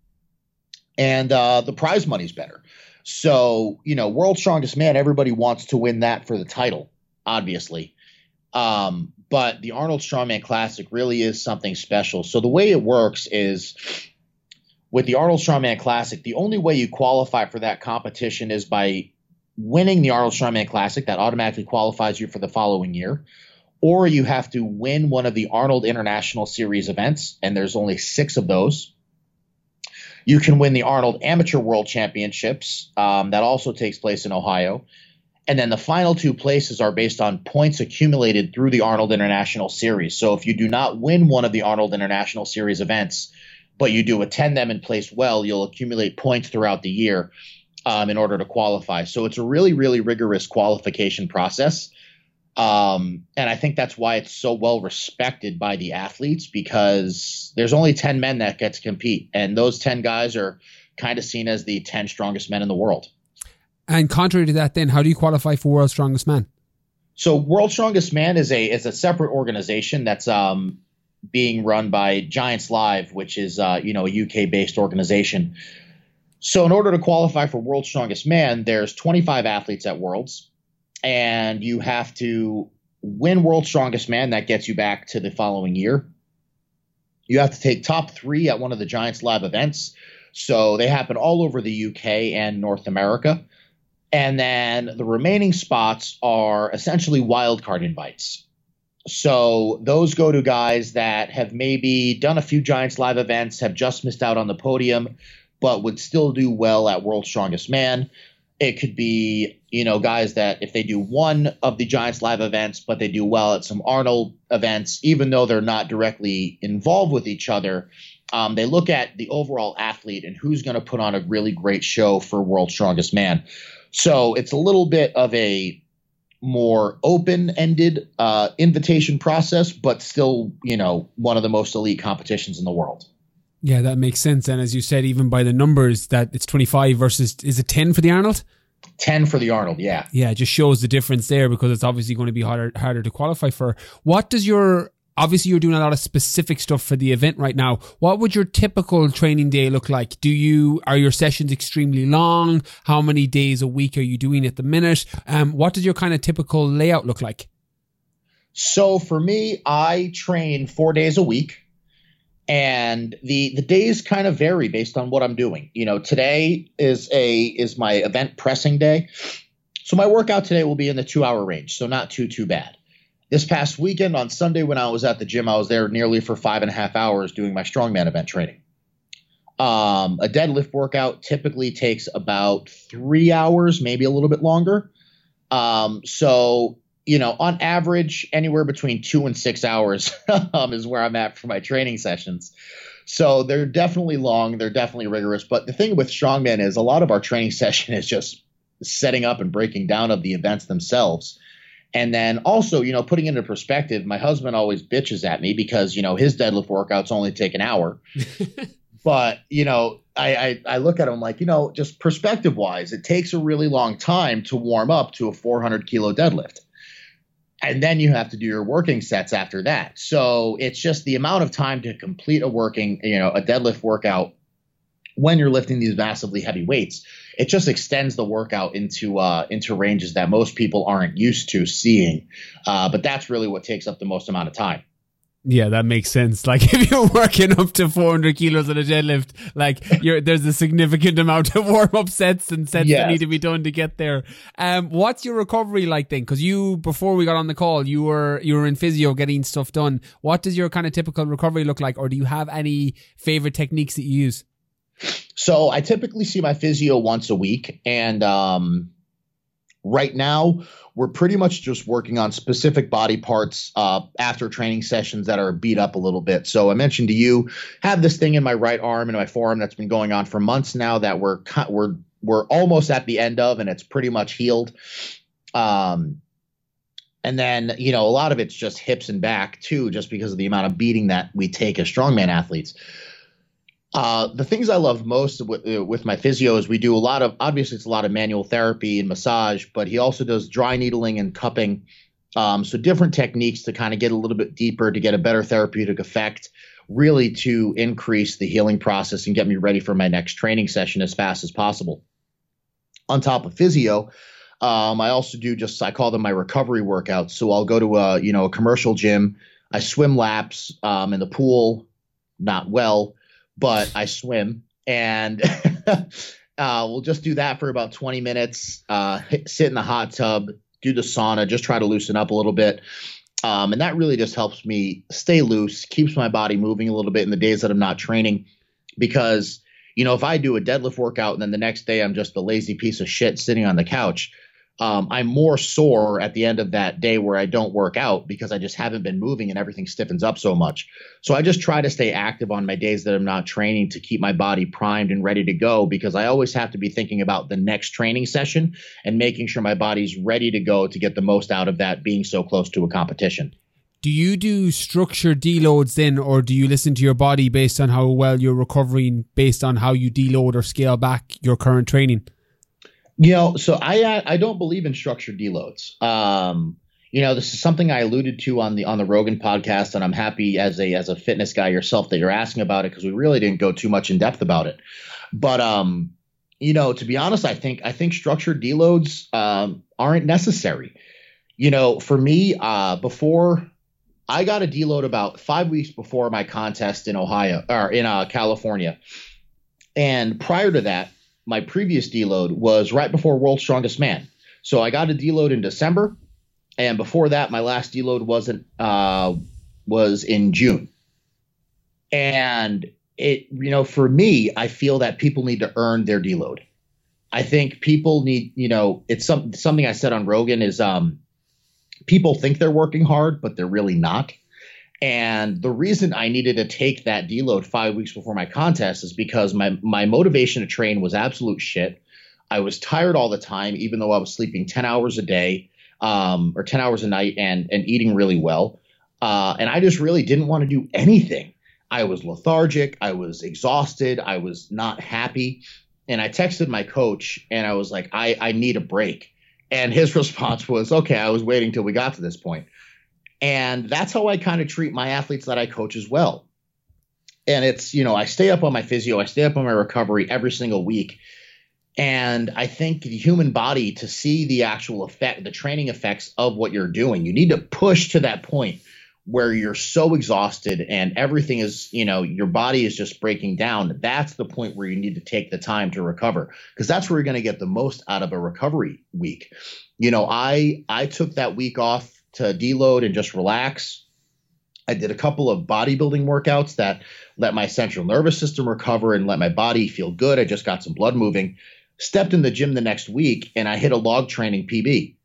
and uh, the prize money's better. So, you know, World's Strongest Man, everybody wants to win that for the title, obviously. Um, but the Arnold Strongman Classic really is something special. So the way it works is with the Arnold Strongman Classic, the only way you qualify for that competition is by winning the Arnold Strongman Classic. That automatically qualifies you for the following year. Or you have to win one of the Arnold International Series events, and there's only six of those. You can win the Arnold Amateur World Championships. Um, that also takes place in Ohio. And then the final two places are based on points accumulated through the Arnold International Series. So if you do not win one of the Arnold International Series events, but you do attend them and place well, you'll accumulate points throughout the year um, in order to qualify. So it's a really, really rigorous qualification process. Um, and I think that's why it's so well respected by the athletes, because there's only ten men that get to compete. And those ten guys are kind of seen as the ten strongest men in the world. And contrary to that, then, how do you qualify for World's Strongest Man? So World's Strongest Man is a is a separate organization that's um, being run by Giants Live, which is uh, you know a U K-based organization. So in order to qualify for World's Strongest Man, there's twenty-five athletes at Worlds, and you have to win World's Strongest Man. That gets you back to the following year. You have to take top three at one of the Giants Live events. So they happen all over the U K and North America. And then the remaining spots are essentially wildcard invites. So those go to guys that have maybe done a few Giants Live events, have just missed out on the podium, but would still do well at World's Strongest Man. It could be, you know, guys that if they do one of the Giants Live events, but they do well at some Arnold events, even though they're not directly involved with each other, um, they look at the overall athlete and who's going to put on a really great show for World's Strongest Man. So it's a little bit of a more open-ended uh, invitation process, but still, you know, one of the most elite competitions in the world. Yeah, that makes sense. And as you said, even by the numbers, that it's twenty-five versus, is it ten for the Arnold? ten for the Arnold, yeah. Yeah, it just shows the difference there, because it's obviously going to be harder harder to qualify for. What does your, obviously you're doing a lot of specific stuff for the event right now. What would your typical training day look like? Do you, are your sessions extremely long? How many days a week are you doing at the minute? Um, what does your kind of typical layout look like? So for me, I train four days a week. And the the days kind of vary based on what I'm doing. You know, today is a is my event pressing day. So my workout today will be in the two hour range. So not too, too bad. This past weekend on Sunday when I was at the gym, I was there nearly for five and a half hours doing my strongman event training. Um, a deadlift workout typically takes about three hours, maybe a little bit longer. Um, so you know, on average, anywhere between two and six hours um, is where I'm at for my training sessions. So they're definitely long. They're definitely rigorous. But the thing with strongman is a lot of our training session is just setting up and breaking down of the events themselves. And then also, you know, putting into perspective, my husband always bitches at me because, you know, his deadlift workouts only take an hour. But, you know, I, I, I look at him like, you know, just perspective wise, it takes a really long time to warm up to a four hundred kilo deadlift. And then you have to do your working sets after that. So it's just the amount of time to complete a working, you know, a deadlift workout when you're lifting these massively heavy weights. It just extends the workout into uh, into ranges that most people aren't used to seeing. Uh, but that's really what takes up the most amount of time. Yeah, that makes sense. Like if you're working up to four hundred kilos on a deadlift, like you're, there's a significant amount of warm-up sets and sets yes. that need to be done to get there. Um, what's your recovery like then? Because you, before we got on the call, you were you were in physio getting stuff done. What does your kind of typical recovery look like? Or do you have any favorite techniques that you use? So I typically see my physio once a week. And um, right now, we're pretty much just working on specific body parts uh, after training sessions that are beat up a little bit. So I mentioned to you, have this thing in my right arm and my forearm that's been going on for months now that we're we're we're almost at the end of, and it's pretty much healed. Um, and then, you know, a lot of it's just hips and back too, just because of the amount of beating that we take as strongman athletes. Uh, the things I love most with, uh, with my physio is we do a lot of, obviously it's a lot of manual therapy and massage, but he also does dry needling and cupping. Um, so different techniques to kind of get a little bit deeper, to get a better therapeutic effect, really to increase the healing process and get me ready for my next training session as fast as possible. On top of physio, um, I also do just, I call them my recovery workouts. So I'll go to a, you know, a commercial gym. I swim laps um, in the pool, not well, but I swim, and uh, we'll just do that for about twenty minutes, uh, sit in the hot tub, do the sauna, just try to loosen up a little bit. Um, and that really just helps me stay loose, keeps my body moving a little bit in the days that I'm not training. Because, you know, if I do a deadlift workout and then the next day I'm just a lazy piece of shit sitting on the couch, um, I'm more sore at the end of that day where I don't work out because I just haven't been moving and everything stiffens up so much. So I just try to stay active on my days that I'm not training to keep my body primed and ready to go, because I always have to be thinking about the next training session and making sure my body's ready to go to get the most out of that being so close to a competition. Do you do structured deloads then, or do you listen to your body based on how well you're recovering, based on how you deload or scale back your current training? You know, so I I don't believe in structured deloads. Um, you know, this is something I alluded to on the on the Rogan podcast, and I'm happy as a as a fitness guy yourself that you're asking about it, because we really didn't go too much in depth about it. But um, you know, to be honest, I think I think structured deloads um, aren't necessary. You know, for me, uh, before I got a deload about five weeks before my contest in Ohio or in uh, California, and prior to that, my previous deload was right before World's Strongest Man. So I got a deload in December, and before that, my last deload wasn't uh, was in June. And it, you know, for me, I feel that people need to earn their deload. I think people need, you know, it's some something I said on Rogan is um, people think they're working hard, but they're really not. And the reason I needed to take that deload five weeks before my contest is because my my motivation to train was absolute shit. I was tired all the time, even though I was sleeping ten hours a day um, or ten hours a night and and eating really well. Uh, and I just really didn't want to do anything. I was lethargic. I was exhausted. I was not happy. And I texted my coach and I was like, I, I need a break. And his response was, okay, I was waiting till we got to this point. And that's how I kind of treat my athletes that I coach as well. And it's, you know, I stay up on my physio, I stay up on my recovery every single week. And I think the human body, to see the actual effect, the training effects of what you're doing, you need to push to that point where you're so exhausted and everything is, you know, your body is just breaking down. That's the point where you need to take the time to recover, because that's where you're going to get the most out of a recovery week. You know, I I took that week off to deload and just relax. I did a couple of bodybuilding workouts that let my central nervous system recover and let my body feel good. I just got some blood moving, stepped in the gym the next week, and I hit a log training P B.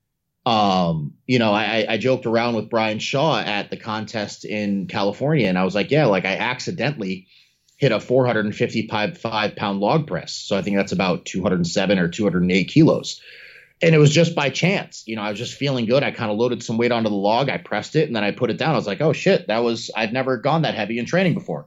Um, you know, I, I joked around with Brian Shaw at the contest in California, and I was like, yeah, like I accidentally hit a four hundred fifty-five pound log press. So I think that's about two hundred seven or two hundred eight kilos. And it was just by chance. You know, I was just feeling good. I kind of loaded some weight onto the log. I pressed it and then I put it down. I was like, oh shit, that was, I'd never gone that heavy in training before.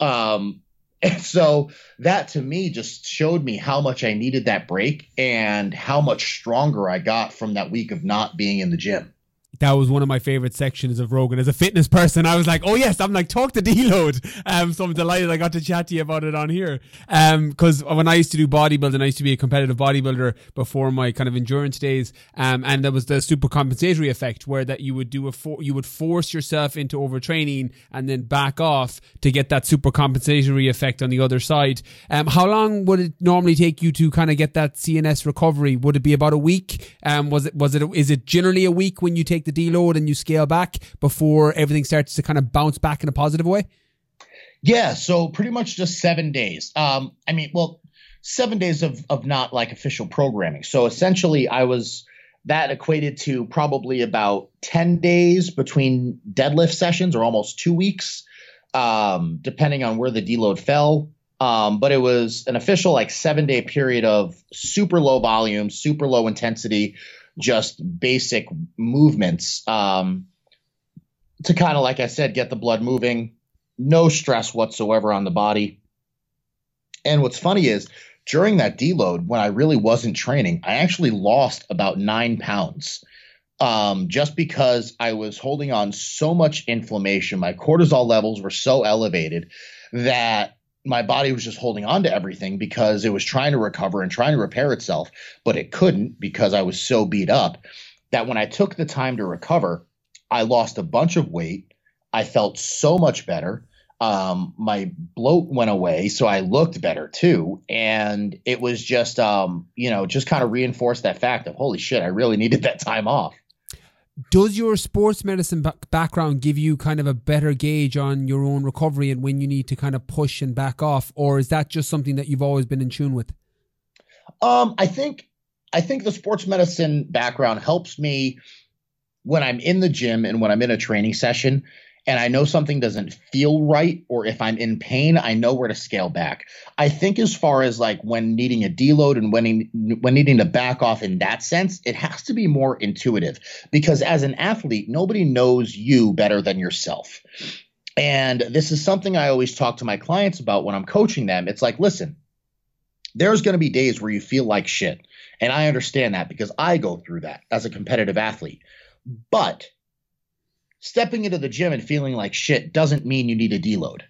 Um, and so that to me just showed me how much I needed that break and how much stronger I got from that week of not being in the gym. That was one of my favorite sections of Rogan. As a fitness person, I was like, oh yes, I'm like, talk to deload. Um, so I'm delighted I got to chat to you about it on here. Um, cause when I used to do bodybuilding, I used to be a competitive bodybuilder before my kind of endurance days. Um, and there was the super compensatory effect where that you would do a, for, you would force yourself into overtraining and then back off to get that super compensatory effect on the other side. Um, how long would it normally take you to kind of get that C N S recovery? Would it be about a week? Um, was it, was it, is it generally a week when you take the deload and you scale back before everything starts to kind of bounce back in a positive way? Yeah, so pretty much just seven days. Um, I mean, well, seven days of of not like official programming. So essentially, I was that equated to probably about ten days between deadlift sessions, or almost two weeks, um, depending on where the deload fell. Um, but it was an official like seven day period of super low volume, super low intensity, just basic movements um, to kind of, like I said, get the blood moving, no stress whatsoever on the body. And what's funny is during that deload, when I really wasn't training, I actually lost about nine pounds um, just because I was holding on so much inflammation. My cortisol levels were so elevated that my body was just holding on to everything because it was trying to recover and trying to repair itself, but it couldn't because I was so beat up that when I took the time to recover, I lost a bunch of weight. I felt so much better. Um, my bloat went away, so I looked better too. And it was just, um, you know, just kind of reinforced that fact of, holy shit, I really needed that time off. Does your sports medicine b- background give you kind of a better gauge on your own recovery and when you need to kind of push and back off? Or is that just something that you've always been in tune with? Um, I think I think the sports medicine background helps me when I'm in the gym and when I'm in a training session and I know something doesn't feel right, or if I'm in pain, I know where to scale back. I think as far as like when needing a deload and when, when needing to back off in that sense, it has to be more intuitive, because as an athlete, nobody knows you better than yourself. And this is something I always talk to my clients about when I'm coaching them. It's like, listen, there's going to be days where you feel like shit. And I understand that because I go through that as a competitive athlete. But stepping into the gym and feeling like shit doesn't mean you need a deload.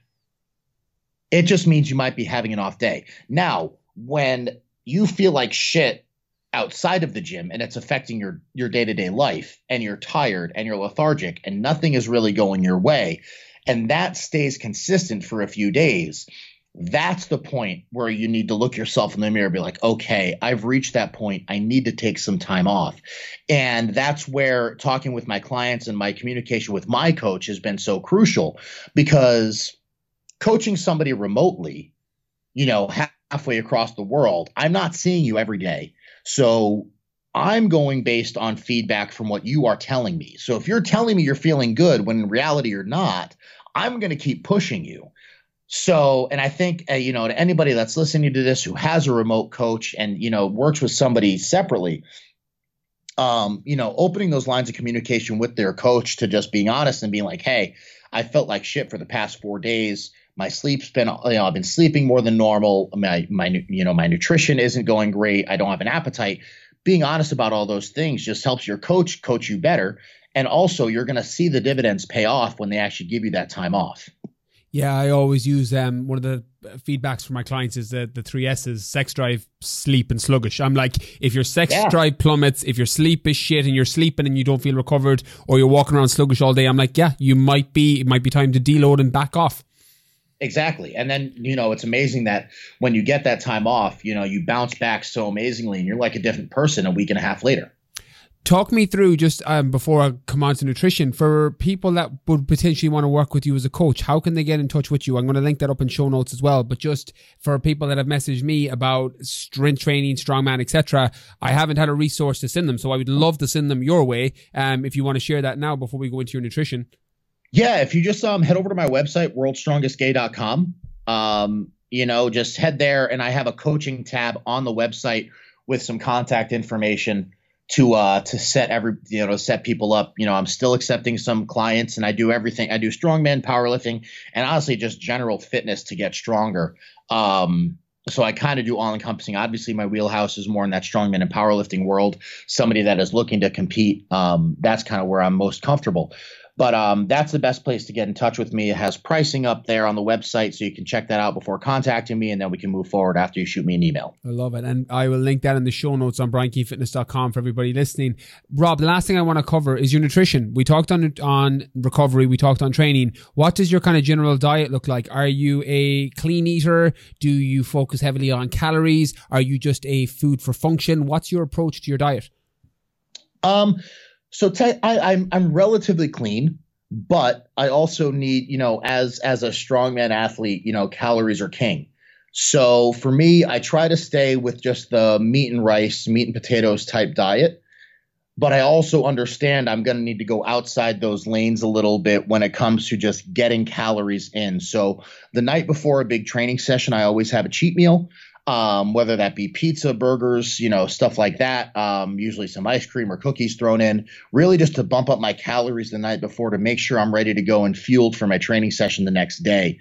It just means you might be having an off day. Now, when you feel like shit outside of the gym and it's affecting your, your day-to-day life, and you're tired and you're lethargic and nothing is really going your way, and that stays consistent for a few days, that's the point where you need to look yourself in the mirror and be like, okay, I've reached that point. I need to take some time off. And that's where talking with my clients and my communication with my coach has been so crucial, because coaching somebody remotely, you know, halfway across the world, I'm not seeing you every day. So I'm going based on feedback from what you are telling me. So if you're telling me you're feeling good when in reality you're not, I'm going to keep pushing you. So, and I think, uh, you know, to anybody that's listening to this who has a remote coach and, you know, works with somebody separately, um, you know, opening those lines of communication with their coach to just being honest and being like, hey, I felt like shit for the past four days. My sleep's been, you know, I've been sleeping more than normal. My, my, you know, my nutrition isn't going great. I don't have an appetite. Being honest about all those things just helps your coach coach you better. And also you're going to see the dividends pay off when they actually give you that time off. Yeah, I always use um one of the feedbacks from my clients is the, the three S's: sex drive, sleep, and sluggish. I'm like, if your sex yeah. drive plummets, if your sleep is shit and you're sleeping and you don't feel recovered, or you're walking around sluggish all day, I'm like, yeah, you might be, it might be time to deload and back off. Exactly. And then, you know, it's amazing that when you get that time off, you know, you bounce back so amazingly and you're like a different person a week and a half later. Talk me through, just um, before I come on to nutrition, for people that would potentially want to work with you as a coach, how can they get in touch with you? I'm going to link that up in show notes as well. But just for people that have messaged me about strength training, strongman, et cetera, I haven't had a resource to send them. So I would love to send them your way. Um, if you want to share that now before we go into your nutrition. Yeah, if you just um head over to my website, world strongest gay dot com, um, you know, just head there, and I have a coaching tab on the website with some contact information to uh to set every you know to set people up. You know, I'm still accepting some clients, and I do everything. I do strongman, powerlifting, and honestly just general fitness to get stronger. Um so I kind of do all encompassing. Obviously my wheelhouse is more in that strongman and powerlifting world. Somebody that is looking to compete, um that's kind of where I'm most comfortable. But um, that's the best place to get in touch with me. It has pricing up there on the website, so you can check that out before contacting me, and then we can move forward after you shoot me an email. I love it. And I will link that in the show notes on brian keane fitness dot com for everybody listening. Rob, the last thing I want to cover is your nutrition. We talked on on recovery. We talked on training. What does your kind of general diet look like? Are you a clean eater? Do you focus heavily on calories? Are you just a food for function? What's your approach to your diet? Um. So te- I, I'm I'm relatively clean, but I also need, you know, as as a strongman athlete, you know, calories are king. So for me, I try to stay with just the meat and rice, meat and potatoes type diet. But I also understand I'm going to need to go outside those lanes a little bit when it comes to just getting calories in. So the night before a big training session, I always have a cheat meal. Um, whether that be pizza, burgers, you know, stuff like that, um, usually some ice cream or cookies thrown in, really just to bump up my calories the night before to make sure I'm ready to go and fueled for my training session the next day.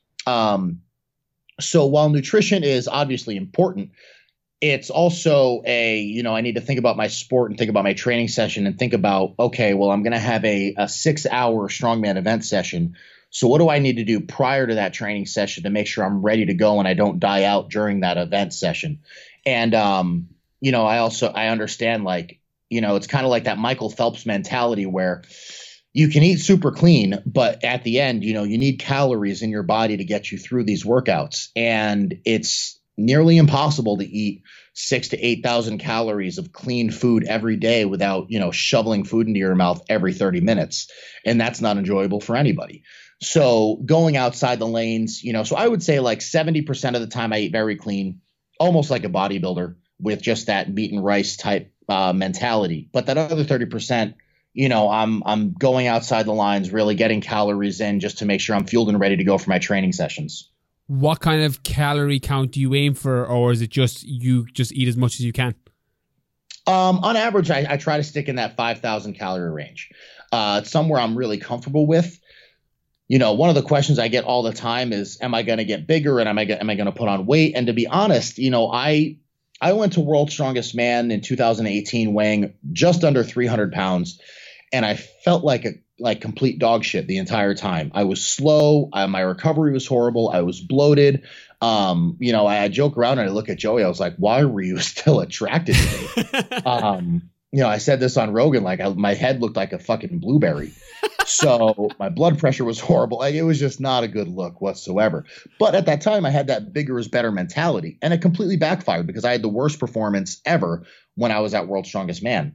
Um, so while nutrition is obviously important, it's also a, you know, I need to think about my sport and think about my training session and think about, okay, well, I'm going to have a, a six hour strongman event session. So what do I need to do prior to that training session to make sure I'm ready to go and I don't die out during that event session? And, um, you know, I also, I understand, like, you know, it's kind of like that Michael Phelps mentality where you can eat super clean, but at the end, you know, you need calories in your body to get you through these workouts. And it's nearly impossible to eat six to eight thousand calories of clean food every day without, you know, shoveling food into your mouth every thirty minutes. And that's not enjoyable for anybody. So going outside the lanes, you know, so I would say like seventy percent of the time I eat very clean, almost like a bodybuilder, with just that meat and rice type uh, mentality. But that other thirty percent, you know, I'm I'm going outside the lines, really getting calories in just to make sure I'm fueled and ready to go for my training sessions. What kind of calorie count do you aim for, or is it just you just eat as much as you can? Um, on average, I, I try to stick in that five thousand calorie range. Uh, it's somewhere I'm really comfortable with. You know, one of the questions I get all the time is, am I going to get bigger and am I, am I going to put on weight? And to be honest, you know, I I went to World's Strongest Man in two thousand eighteen weighing just under three hundred pounds, and I felt like a like complete dog shit the entire time. I was slow. I, my recovery was horrible. I was bloated. Um, you know, I, I joke around and I look at Joey. I was like, why were you still attracted to me? um, you know, I said this on Rogan, like I, my head looked like a fucking blueberry. So my blood pressure was horrible. Like, it was just not a good look whatsoever. But at that time, I had that bigger is better mentality, and it completely backfired because I had the worst performance ever when I was at World's Strongest Man.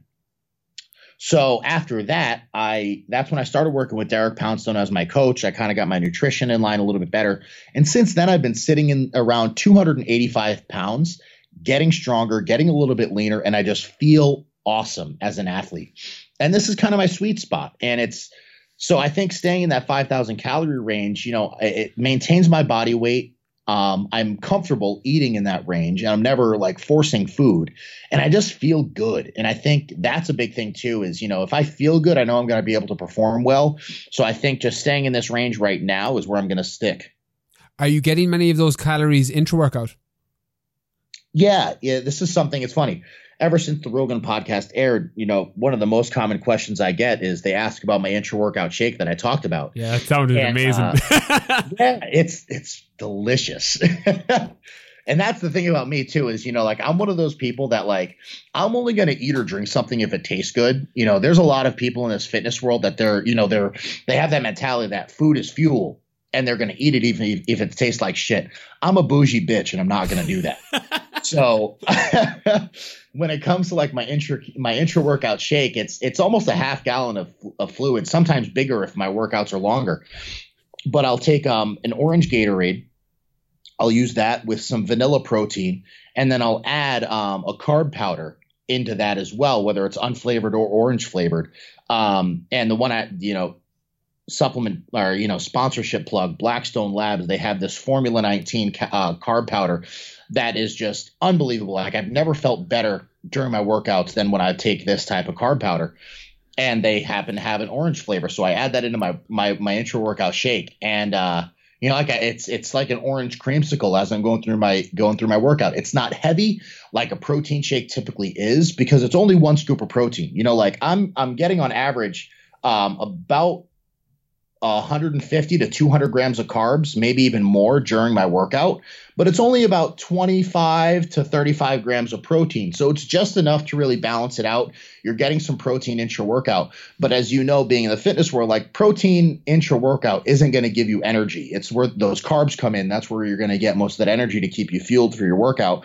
So after that, I that's when I started working with Derek Poundstone as my coach. I kind of got my nutrition in line a little bit better. And since then, I've been sitting in around two hundred eighty-five pounds, getting stronger, getting a little bit leaner, and I just feel awesome as an athlete. And this is kind of my sweet spot. And it's so I think staying in that five thousand calorie range, you know, it maintains my body weight. Um, I'm comfortable eating in that range, and I'm never like forcing food, and I just feel good. And I think that's a big thing too, is, you know, if I feel good, I know I'm going to be able to perform well. So I think just staying in this range right now is where I'm going to stick. Are you getting many of those calories intra-workout? Yeah. Yeah. This is something, it's funny. Ever since the Rogan podcast aired, you know, one of the most common questions I get is they ask about my intra-workout shake that I talked about. Yeah, that sounded and, amazing. Uh, yeah, it's it's delicious. And that's the thing about me too, is, you know, like I'm one of those people that like, I'm only going to eat or drink something if it tastes good. You know, there's a lot of people in this fitness world that they're, you know, they're, they have that mentality that food is fuel and they're going to eat it even if, if it tastes like shit. I'm a bougie bitch and I'm not going to do that. So when it comes to like my intra my intra workout shake, it's it's almost a half gallon of, of fluid, sometimes bigger if my workouts are longer. But I'll take um an orange Gatorade. I'll use that with some vanilla protein, and then I'll add um a carb powder into that as well, whether it's unflavored or orange flavored. Um, and the one I you know supplement or you know sponsorship plug, Blackstone Labs, they have this Formula nineteen uh, carb powder that is just unbelievable. Like I've never felt better during my workouts than when I take this type of carb powder, and they happen to have an orange flavor. So I add that into my, my, my intra workout shake. And, uh, you know, like I, it's, it's like an orange creamsicle as I'm going through my, going through my workout. It's not heavy like a protein shake typically is because it's only one scoop of protein. You know, like I'm, I'm getting on average, um, about one hundred fifty to two hundred grams of carbs, maybe even more during my workout, but it's only about twenty-five to thirty-five grams of protein. So it's just enough to really balance it out. You're getting some protein intra workout, but as you know, being in the fitness world, like protein intra workout isn't going to give you energy. It's where those carbs come in. That's where you're going to get most of that energy to keep you fueled for your workout.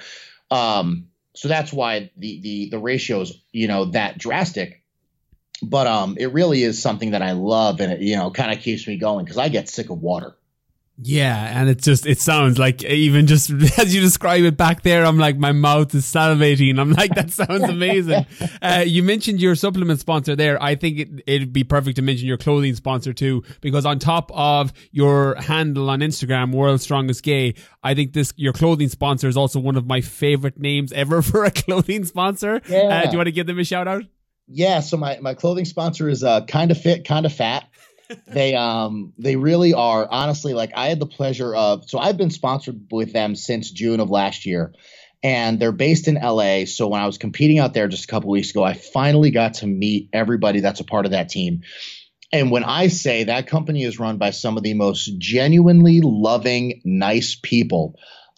Um, so that's why the, the, the ratio is, you know, that drastic. But um, it really is something that I love, and it, you know, kind of keeps me going because I get sick of water. Yeah, and it just, it sounds like, even just as you describe it back there, I'm like, my mouth is salivating. I'm like, that sounds amazing. uh, you mentioned your supplement sponsor there. I think it, it'd be perfect to mention your clothing sponsor too, because on top of your handle on Instagram, World's Strongest Gay, I think this, your clothing sponsor is also one of my favorite names ever for a clothing sponsor. Yeah. Uh, do you want to give them a shout out? Yeah, so my, my clothing sponsor is uh, Kind of Fit, Kind of Fat. They um they really are, honestly, like I had the pleasure of, so I've been sponsored with them since June of last year, and they're based in L A. So when I was competing out there just a couple weeks ago, I finally got to meet everybody that's a part of that team. And when I say that company is run by some of the most genuinely loving, nice people,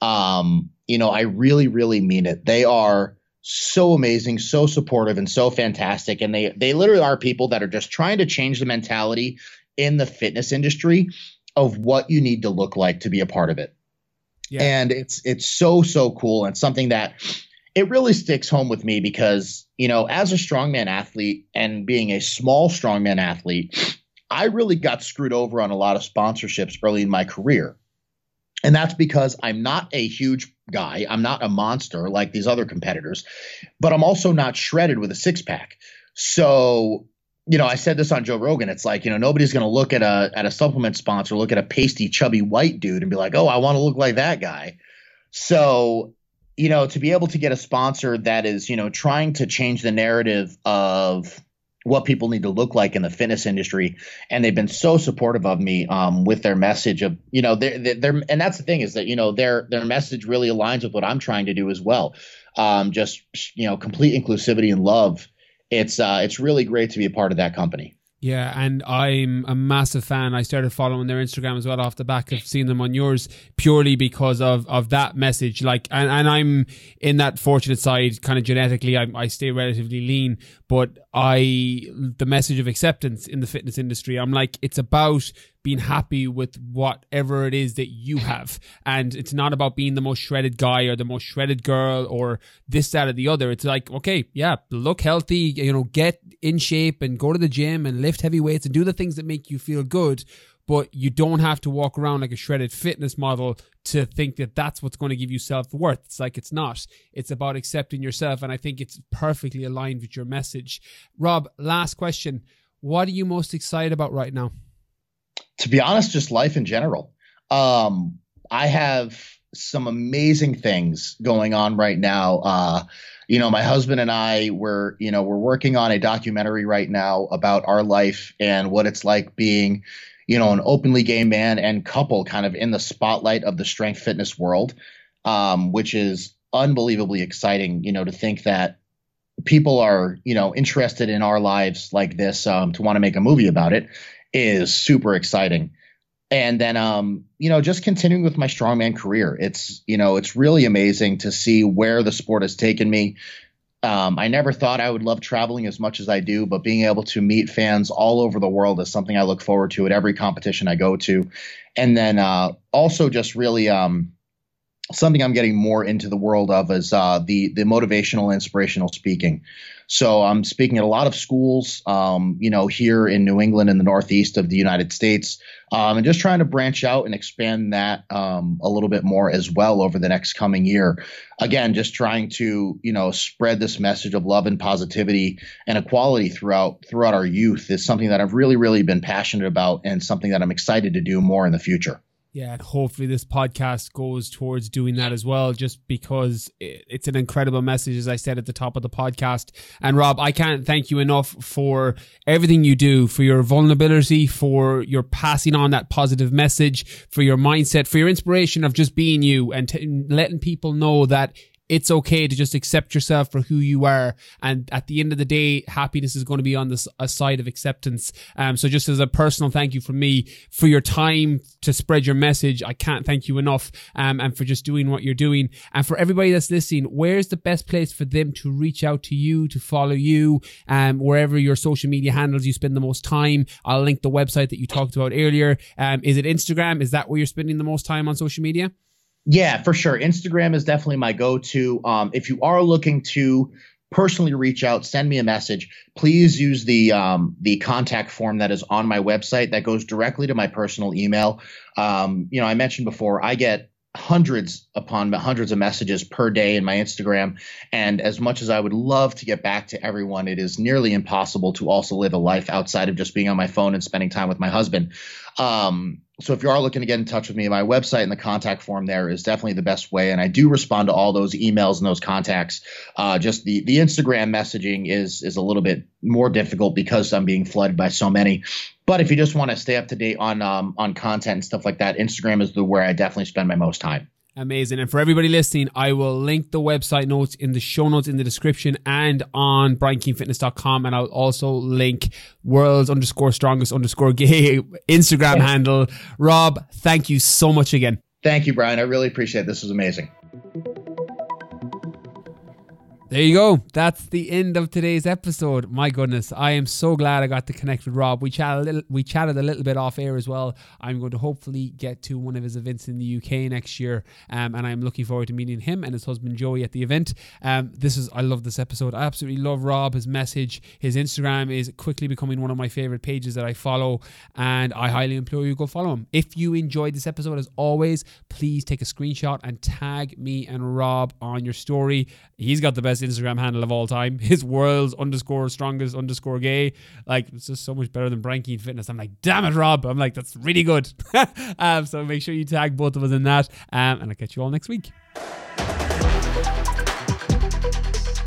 um, you know, I really, really mean it. They are so amazing, so supportive, and so fantastic. And they they literally are people that are just trying to change the mentality in the fitness industry of what you need to look like to be a part of it. Yeah. And it's it's so, so cool. And something that it really sticks home with me because, you know, as a strongman athlete and being a small strongman athlete, I really got screwed over on a lot of sponsorships early in my career. And that's because I'm not a huge guy. I'm not a monster like these other competitors, but I'm also not shredded with a six pack. So, you know, I said this on Joe Rogan. It's like, you know, nobody's going to look at a at a supplement sponsor, look at a pasty, chubby white dude and be like, oh, I want to look like that guy. So, you know, to be able to get a sponsor that is, you know, trying to change the narrative of what people need to look like in the fitness industry. And they've been so supportive of me um, with their message of, you know, they're, they're, and that's the thing is that, you know, their, their message really aligns with what I'm trying to do as well. Um, just, you know, complete inclusivity and love. It's, uh, it's really great to be a part of that company. Yeah, and I'm a massive fan. I started following their Instagram as well off the back of seeing them on yours purely because of, of that message. Like, and, and I'm in that fortunate side, kind of genetically, I, I stay relatively lean, but I, the message of acceptance in the fitness industry, I'm like, it's about being happy with whatever it is that you have. And it's not about being the most shredded guy or the most shredded girl or this, that, or the other. It's like, okay, yeah, look healthy, you know, get in shape and go to the gym and lift heavy weights and do the things that make you feel good. But you don't have to walk around like a shredded fitness model to think that that's what's going to give you self-worth. It's like, it's not. It's about accepting yourself. And I think it's perfectly aligned with your message. Rob, last question. What are you most excited about right now? To be honest, just life in general. Um, I have some amazing things going on right now. Uh, you know, my husband and I were, you know, we're working on a documentary right now about our life and what it's like being, you know, an openly gay man and couple kind of in the spotlight of the strength fitness world, um, which is unbelievably exciting, you know, to think that people are, you know, interested in our lives like this, um, to want to make a movie about it is super exciting. And then, um, you know, just continuing with my strongman career. It's, you know, it's really amazing to see where the sport has taken me. Um, I never thought I would love traveling as much as I do, but being able to meet fans all over the world is something I look forward to at every competition I go to. And then uh, also just really um, something I'm getting more into the world of is uh, the the motivational, inspirational speaking. So I'm speaking at a lot of schools, um, you know, here in New England and the Northeast of the United States, um, and just trying to branch out and expand that um, a little bit more as well over the next coming year. Again, just trying to, you know, spread this message of love and positivity and equality throughout throughout our youth is something that I've really, really been passionate about and something that I'm excited to do more in the future. Yeah, and hopefully this podcast goes towards doing that as well, just because it's an incredible message, as I said at the top of the podcast. And Rob, I can't thank you enough for everything you do, for your vulnerability, for your passing on that positive message, for your mindset, for your inspiration of just being you and t- letting people know that it's okay to just accept yourself for who you are. And at the end of the day, happiness is going to be on this a side of acceptance. Um, so just as a personal thank you from me for your time to spread your message, I can't thank you enough. Um, and for just doing what you're doing. And for everybody that's listening, where's the best place for them to reach out to you, to follow you, um, wherever your social media handles you spend the most time? I'll link the website that you talked about earlier. Um, is it Instagram? Is that where you're spending the most time on social media? Yeah, for sure. Instagram is definitely my go-to. Um, if you are looking to personally reach out, send me a message, please use the um, the contact form that is on my website that goes directly to my personal email. Um, you know, I mentioned before, I get hundreds upon hundreds of messages per day in my Instagram. And as much as I would love to get back to everyone, it is nearly impossible to also live a life outside of just being on my phone and spending time with my husband. Um, so if you are looking to get in touch with me, my website and the contact form there is definitely the best way. And I do respond to all those emails and those contacts. Uh, just the, the Instagram messaging is, is a little bit more difficult because I'm being flooded by so many. But if you just want to stay up to date on um, on content and stuff like that, Instagram is the where I definitely spend my most time. Amazing. And for everybody listening, I will link the website notes in the show notes in the description and on brian keane fitness dot com. And I'll also link world's underscore strongest underscore gay Instagram yes. handle. Rob, thank you so much again. Thank you, Brian. I really appreciate it. This was amazing. There you go. That's the end of today's episode. My goodness, I am so glad I got to connect with Rob. We chatted a little, we chatted a little bit off air as well. I'm going to hopefully get to one of his events in the U K next year, um, and I'm looking forward to meeting him and his husband Joey at the event. Um, this is I love this episode. I absolutely love Rob, his message. His Instagram is quickly becoming one of my favorite pages that I follow, and I highly implore you to go follow him. If you enjoyed this episode, as always, please take a screenshot and tag me and Rob on your story. He's got the best Instagram handle of all time. His world's underscore strongest underscore gay. Like, it's just so much better than Brian Keane Fitness. I'm like, damn it, Rob. I'm like, that's really good. um, so make sure you tag both of us in that. Um, and I'll catch you all next week.